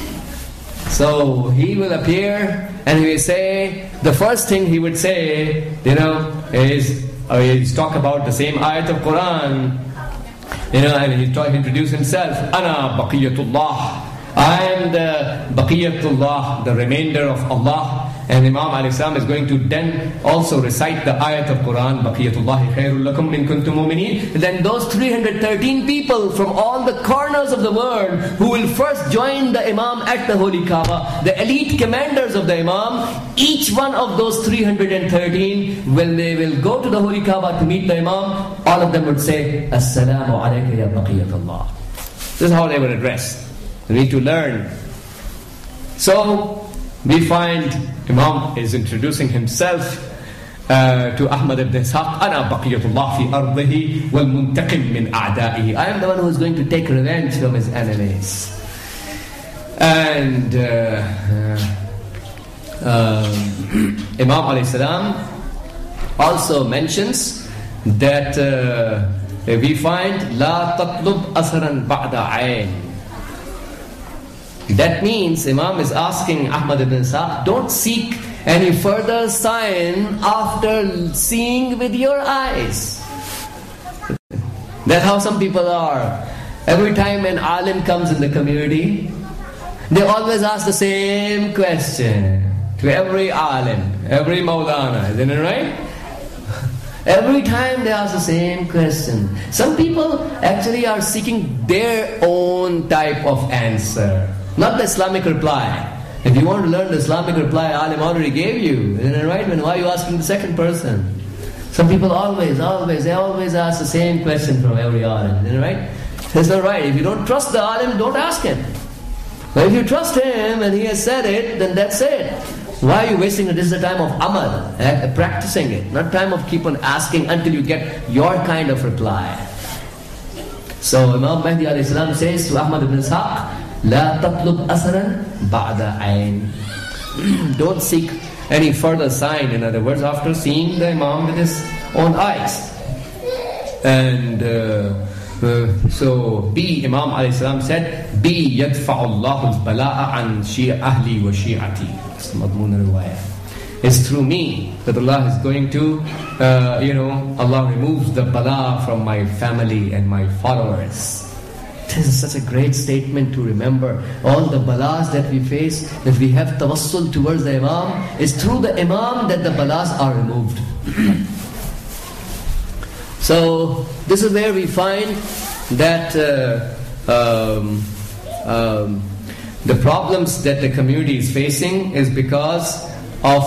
So he will appear and he will say, the first thing he would say, is he's talk about the same ayat of Quran, and he introduce himself. Ana Baqiyatullah. I am the Baqiyatullah, the remainder of Allah. And Imam alayhi salam is going to then also recite the ayat of Quran, Baqiyatullahi khayrul lakum in kuntum mu'mineen. Then those 313 people from all the corners of the world who will first join the Imam at the Holy Kaaba, the elite commanders of the Imam, each one of those 313, when they will go to the Holy Kaaba to meet the Imam, all of them would say, Assalamu alayka ya Baqiyatullah. This is how they would address. We need to learn. So, we find Imam is introducing himself to Ahmad ibn Ishaq. Ana baqiyatullah fi ardihi wal muntaqim min a'da'ihi. I am the one who is going to take revenge from his enemies. And Imam alayhi salam also mentions that we find La tatlub asran ba'da ayn. That means Imam is asking Ahmad ibn Ishaq, don't seek any further sign after seeing with your eyes. That's how some people are. Every time an alim comes in the community, they always ask the same question to every alim, every maulana, isn't it right? Every time they ask the same question. Some people actually are seeking their own type of answer, not the Islamic reply. If you want to learn the Islamic reply, alim already gave you, isn't it right? Then why are you asking the second person? Some people always ask the same question from every alim, isn't it right? That's not right. If you don't trust the alim, don't ask him. But if you trust him and he has said it, then that's it. Why are you wasting it? This is the time of amal, practicing it, not time of keep on asking until you get your kind of reply. So Imam Mahdi alayhi salam says to Ahmad ibn Ishaq, لا تطلب أثرا بعد عين. Don't seek any further sign. In other words, after seeing the Imam with his own eyes. And so B, Imam alayhi salam said, B يدفع الله البلاء عن أهلي وشيعتي. It's madmun riwayah. It's through me that Allah is going to, Allah removes the bala from my family and my followers. This is such a great statement to remember. All the balas that we face, if we have tawassul towards the Imam, it's through the Imam that the balas are removed. So this is where we find that the problems that the community is facing is because of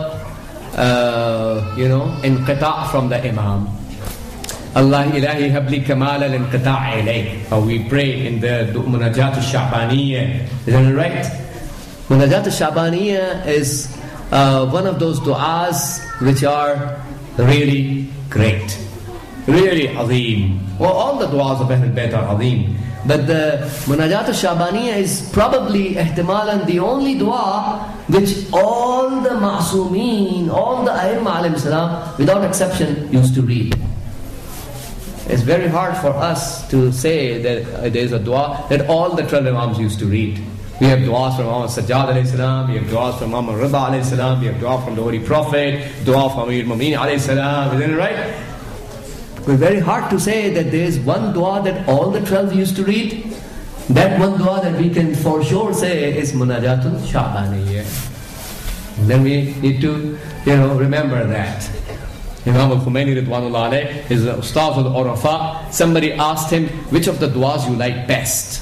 inqita' from the Imam. Allah ilahi habli kamal al-inqita' ilayk. Or we pray in the Munajat al-Sha'baniyya. Isn't it right? Munajat al-Sha'baniyya is one of those du'as which are really great. Really azim. Well, all the du'as of Ahlul Bayt are azim. But the Munajat al-Sha'baniyya is probably ihtimalan the only dua which all the ma'soomeen, all the Aimma alayhi salam, without exception, used to read. It's very hard for us to say that there is a dua that all the 12 Imams used to read. We have du'as from Imam Sajjad alayhi salam, we have du'as from Imam Rida alayhi salam, we have dua from the Holy Prophet, dua from Amir Mu'mineen alayhi salam. Isn't it right? It's very hard to say that there is one dua that all the 12 used to read. That one dua that we can for sure say is Munajatul Sha'baniyya. Then we need to, remember that. Imam al-Khumaini Ridwanullah alayh is the Ustaz al-Urafa. Somebody asked him, which of the duas you like best?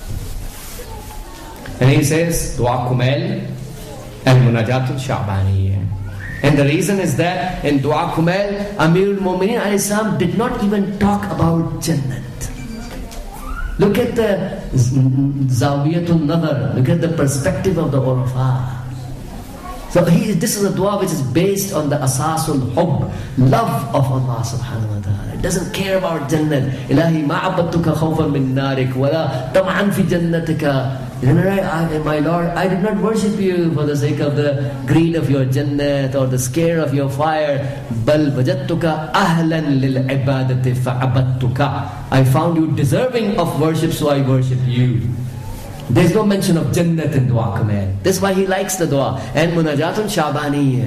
And he says, Dua Kumail and Munajatul Sha'baniyya. And the reason is that in Dua Kumail, Amir al-Mu'mineen alayhi salam did not even talk about Jannat. Look at the Zawiyatul Nazar. Look at the perspective of the Urafa. So this is a dua which is based on the Asasul Hubb, love of Allah subhanahu wa ta'ala. It doesn't care about Jannat. Ilahi ma'abadtuka khawfan min narik wala tam'an fi jannatika. My Lord, I did not worship you for the sake of the greed of your Jannat or the scare of your fire. Bal wajadtuka ahlan lil ibadati fa'abadtuka. I found you deserving of worship, so I worship you. There's no mention of Jannat in Dua Kumail. That's why he likes the dua. And Munajatun Sha'baniyya.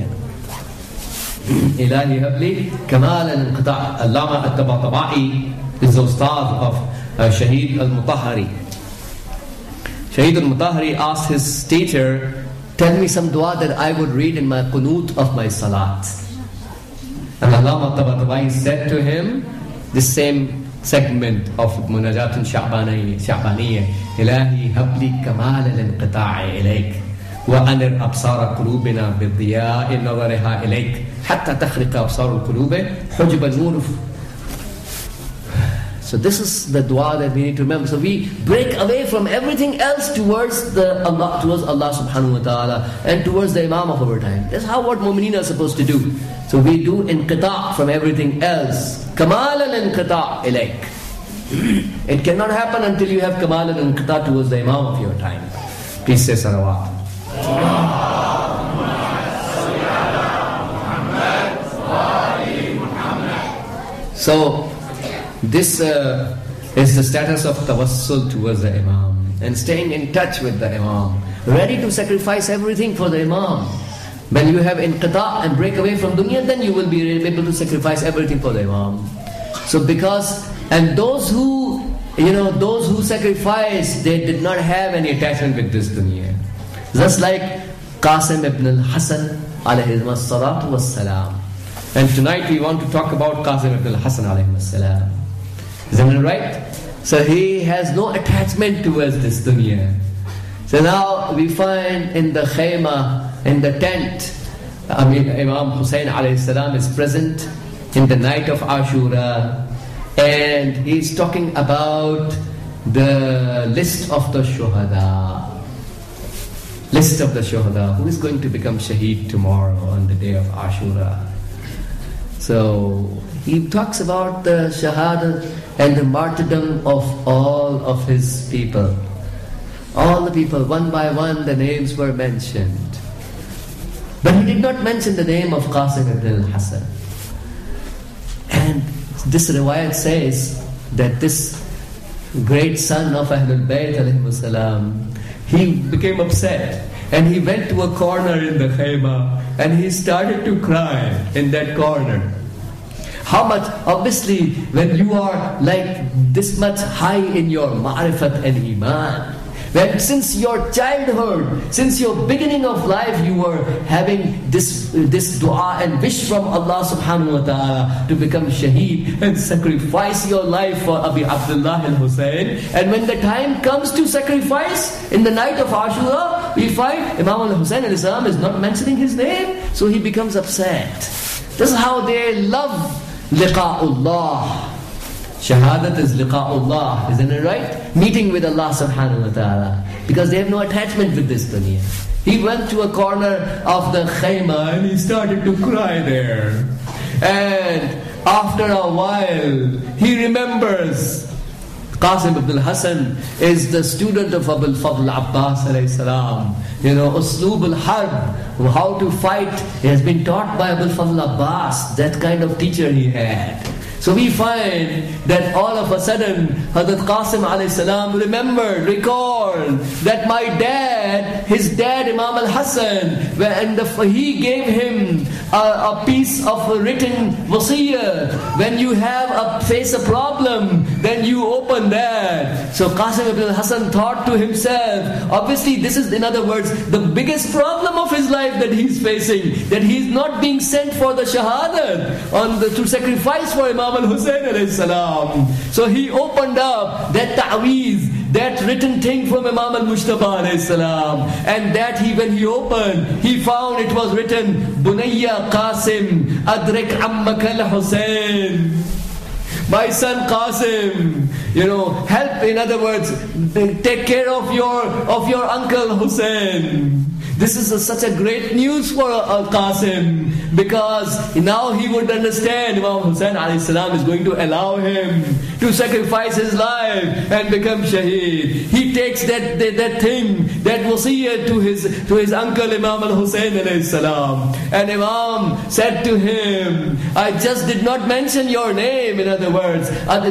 Ilahi habli kamal al-inqita'. Allama al-Tabatabai is the ustad of Shaheed al-Mutahari. Shaheed al-Mutahari asked his teacher, tell me some dua that I would read in my qunut of my salat. And Allama al-Tabatabai said to him this same segment of Munajatun Sha'baniyya. Ilahi habli kamal al-inqita'i ilayk wa anir absara qulubina biddiya'i nazariha ilayk hatta takhriqa absar al-qulub hujb al-nur. So this is the dua that we need to remember. So we break away from everything else towards Allah subhanahu wa ta'ala and towards the Imam of our time. That's what mu'mineen are supposed to do. So we do inqita' from everything else. Kamal al-inqita' ilayk. It cannot happen until you have kamal al-inqita' towards the Imam of your time. Please say salawat. So this is the status of tawassul towards the Imam and staying in touch with the Imam, ready to sacrifice everything for the Imam. When you have inqita' and break away from dunya, then you will be able to sacrifice everything for the Imam. So those who sacrifice, they did not have any attachment with this dunya. Just like Qasim ibn al-Hasan alayhi salatu wassalam. And tonight we want to talk about Qasim ibn al-Hasan alayhi salam. Isn't it right? So he has no attachment towards this dunya. So now we find in the khayma, in the tent, Imam Hussein alayhi salam is present in the night of Ashura, and he's talking about the list of the shuhada. list of the shuhada, who is going to become shaheed tomorrow on the day of Ashura. So he talks about the shahada and the martyrdom of all of his people. All the people, one by one, the names were mentioned. But he did not mention the name of Qasim ibn al-Hasan. And this riwayat says that this great son of Ahlul Bayt alayhimu salam, he became upset and he went to a corner in the khayma and he started to cry in that corner. How much, obviously, when you are like this much high in your ma'rifat and iman, when since your childhood, since your beginning of life, you were having this dua and wish from Allah subhanahu wa ta'ala to become shaheed and sacrifice your life for Abi Abdullah al-Hussein. And when the time comes to sacrifice in the night of Ashura, we find Imam al-Hussein al-Islam is not mentioning his name, so he becomes upset. This is how they love liqa'ullah. Shahadat is liqa'ullah, isn't it right? Meeting with Allah subhanahu wa ta'ala. Because they have no attachment with this dunya. He went to a corner of the khayma and he started to cry there. And after a while, he remembers Qasim ibn al-Hasan is the student of Abul Fadl Abbas alayhi salam. Uslub al-Harb, how to fight, he has been taught by Abul Fadl Abbas. That kind of teacher he had. So we find that all of a sudden Hazrat Qasim alayhi salam recalled that my dad, his dad Imam al-Hasan, he gave him a piece of written wasiyah. When you face a problem, then you open that. So Qasim ibn al-Hasan thought to himself, obviously this is, in other words, the biggest problem of his life that he's facing, that he's not being sent for the shahadat, to sacrifice for Imam al-Hussein alayhi salam. So he opened up that ta'weez, that written thing from Imam al-Mujtaba alayhi salam, and that when he opened, he found it was written, Bunayya Qasim, Adrik Ammak al-Hussein. My son Qasim, help, in other words, take care of your uncle Hussein. This is such a great news for Qasim, because now he would understand Imam Hussein alayhi salam is going to allow him to sacrifice his life and become shaheed. He takes that thing, that wasiyah to his uncle Imam al-Hussein alayhi salam. And Imam said to him, I just did not mention your name, in other words,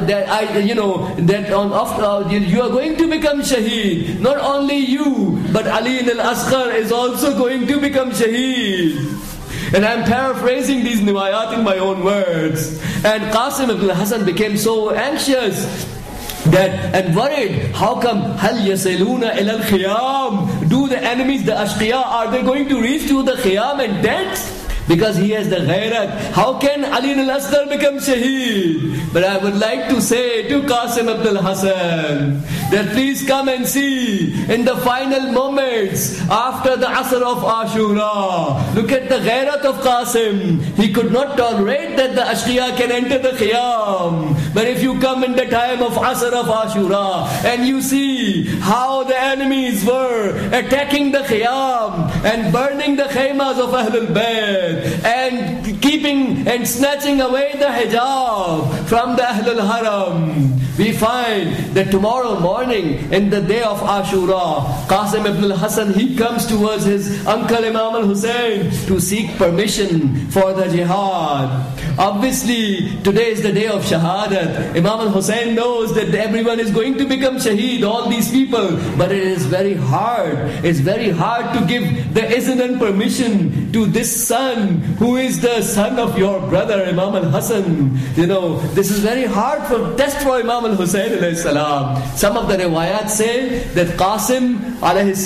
you are going to become shaheed. Not only you, but Ali al-Asghar is also going to become shaheed. And I'm paraphrasing these niwayat in my own words. And Qasim ibn al-Hasan became so anxious and worried. How come? Hal yasiluna ila al-khiyam? Do the enemies, the ashqiya, are they going to reach to the khiyam and tents? Because he has the ghairat. How can Ali al-Asghar become shaheed? But I would like to say to Qasim ibn al-Hasan that please come and see in the final moments after the Asr of Ashura. Look at the ghairat of Qasim. He could not tolerate that the Ashqiya can enter the Khiyam. But if you come in the time of Asr of Ashura and you see how the enemies were attacking the Khiyam and burning the khaymas of Ahlul Bayt, and keeping and snatching away the hijab from the Ahlul Haram, we find that tomorrow morning, in the day of Ashura, Qasim ibn al-Hasan, he comes towards his uncle Imam al-Hussein to seek permission for the jihad. Obviously, today is the day of shahadat. Imam al-Hussein knows that everyone is going to become shaheed, all these people. But it is very hard. It's very hard to give the izn and permission to this son, who is the son of your brother Imam al-Hasan. This is very hard test for Imam al-Hussein alayhi salam. Some of the riwayat say that Qasim alayhi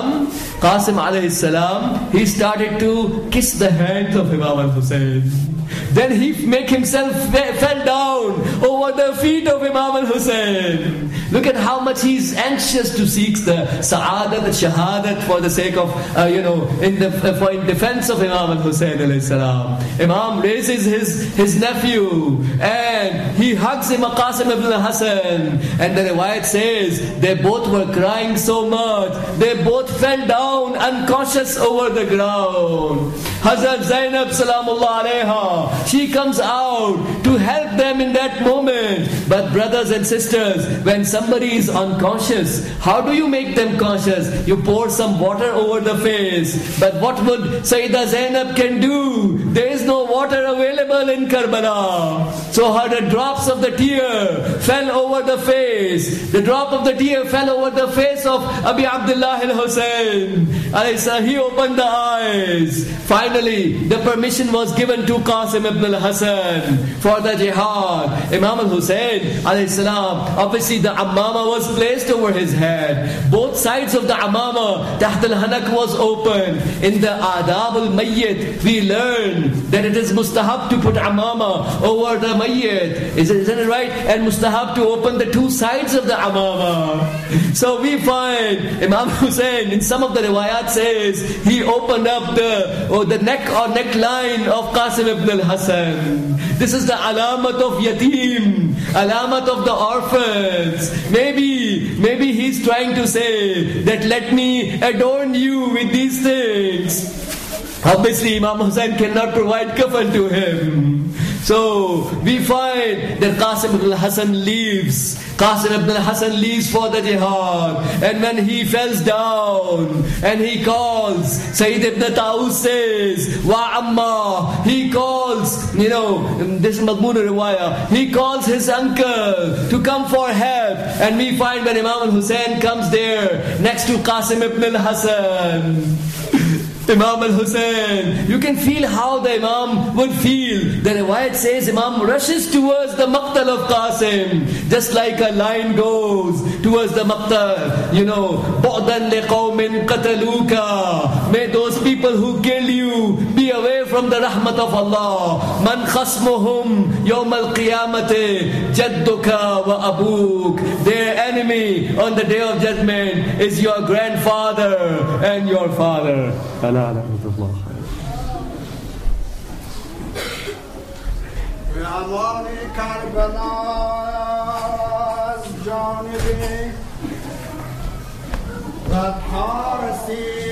salam, he started to kiss the hands of Imam al-Hussein. Then he make himself fell down over the feet of Imam al-Hussein. Look at how much he's anxious to seek the sa'adat, the shahadat for the sake of, in defense of Imam al-Hussein alayhi salam. Imam raises his nephew and he hugs him, Qasim ibn al-Hasan. And the riwayat says they both were crying so much, they both fell down unconscious over the ground. Hazrat Zainab salamullah alayha, she comes out to help them in that moment. But brothers and sisters, when somebody is unconscious, how do you make them conscious? You pour some water over the face. But what would Sayyidah Zainab can do? There is no water available in Karbala. So the drops of the tear fell over the face. The drop of the tear fell over the face of Abi Abdullah al-Hussein. He opened the eyes. Finally, the permission was given to Qasim ibn al-Hasan for the jihad. Imam al-Hussein alayhi salam, obviously the ammama was placed over his head. Both sides of the ammama, taht al-hanak was open. In the adab al-mayyit, we learn that it is mustahab to put ammama over the mayyit. Isn't it right? And mustahab to open the two sides of the ammama. So we find Imam Hussein, in some of the riwayat says, he opened up the neck or neckline of Qasim ibn al-Hasan. This is the alamat of yatim, alamat of the orphans. Maybe he's trying to say that let me adorn you with these things. Obviously Imam Hussein cannot provide kafan to him. So we find that Qasim ibn al-Hasan leaves. Qasim ibn al-Hasan leaves for the jihad. And when he falls down and he calls, Sayyid ibn Taus says, Wa Amma. He calls, this is Madmun Riwaya, he calls his uncle to come for help. And we find when Imam al-Hussein comes there next to Qasim ibn al-Hasan, Imam al-Hussein, you can feel how the Imam would feel. The riwayat says Imam rushes towards the maqtal of Qasim, just like a lion goes towards the maqtal. Bu'dan liqawmin qataluka. May those people who kill you be away from the rahmat of Allah. Man khasmuhum yawm al-qiyamati jadduka wa abuk. Their enemy on the day of judgment is your grandfather and your father. بأمان كربلاء جانبي و پارسی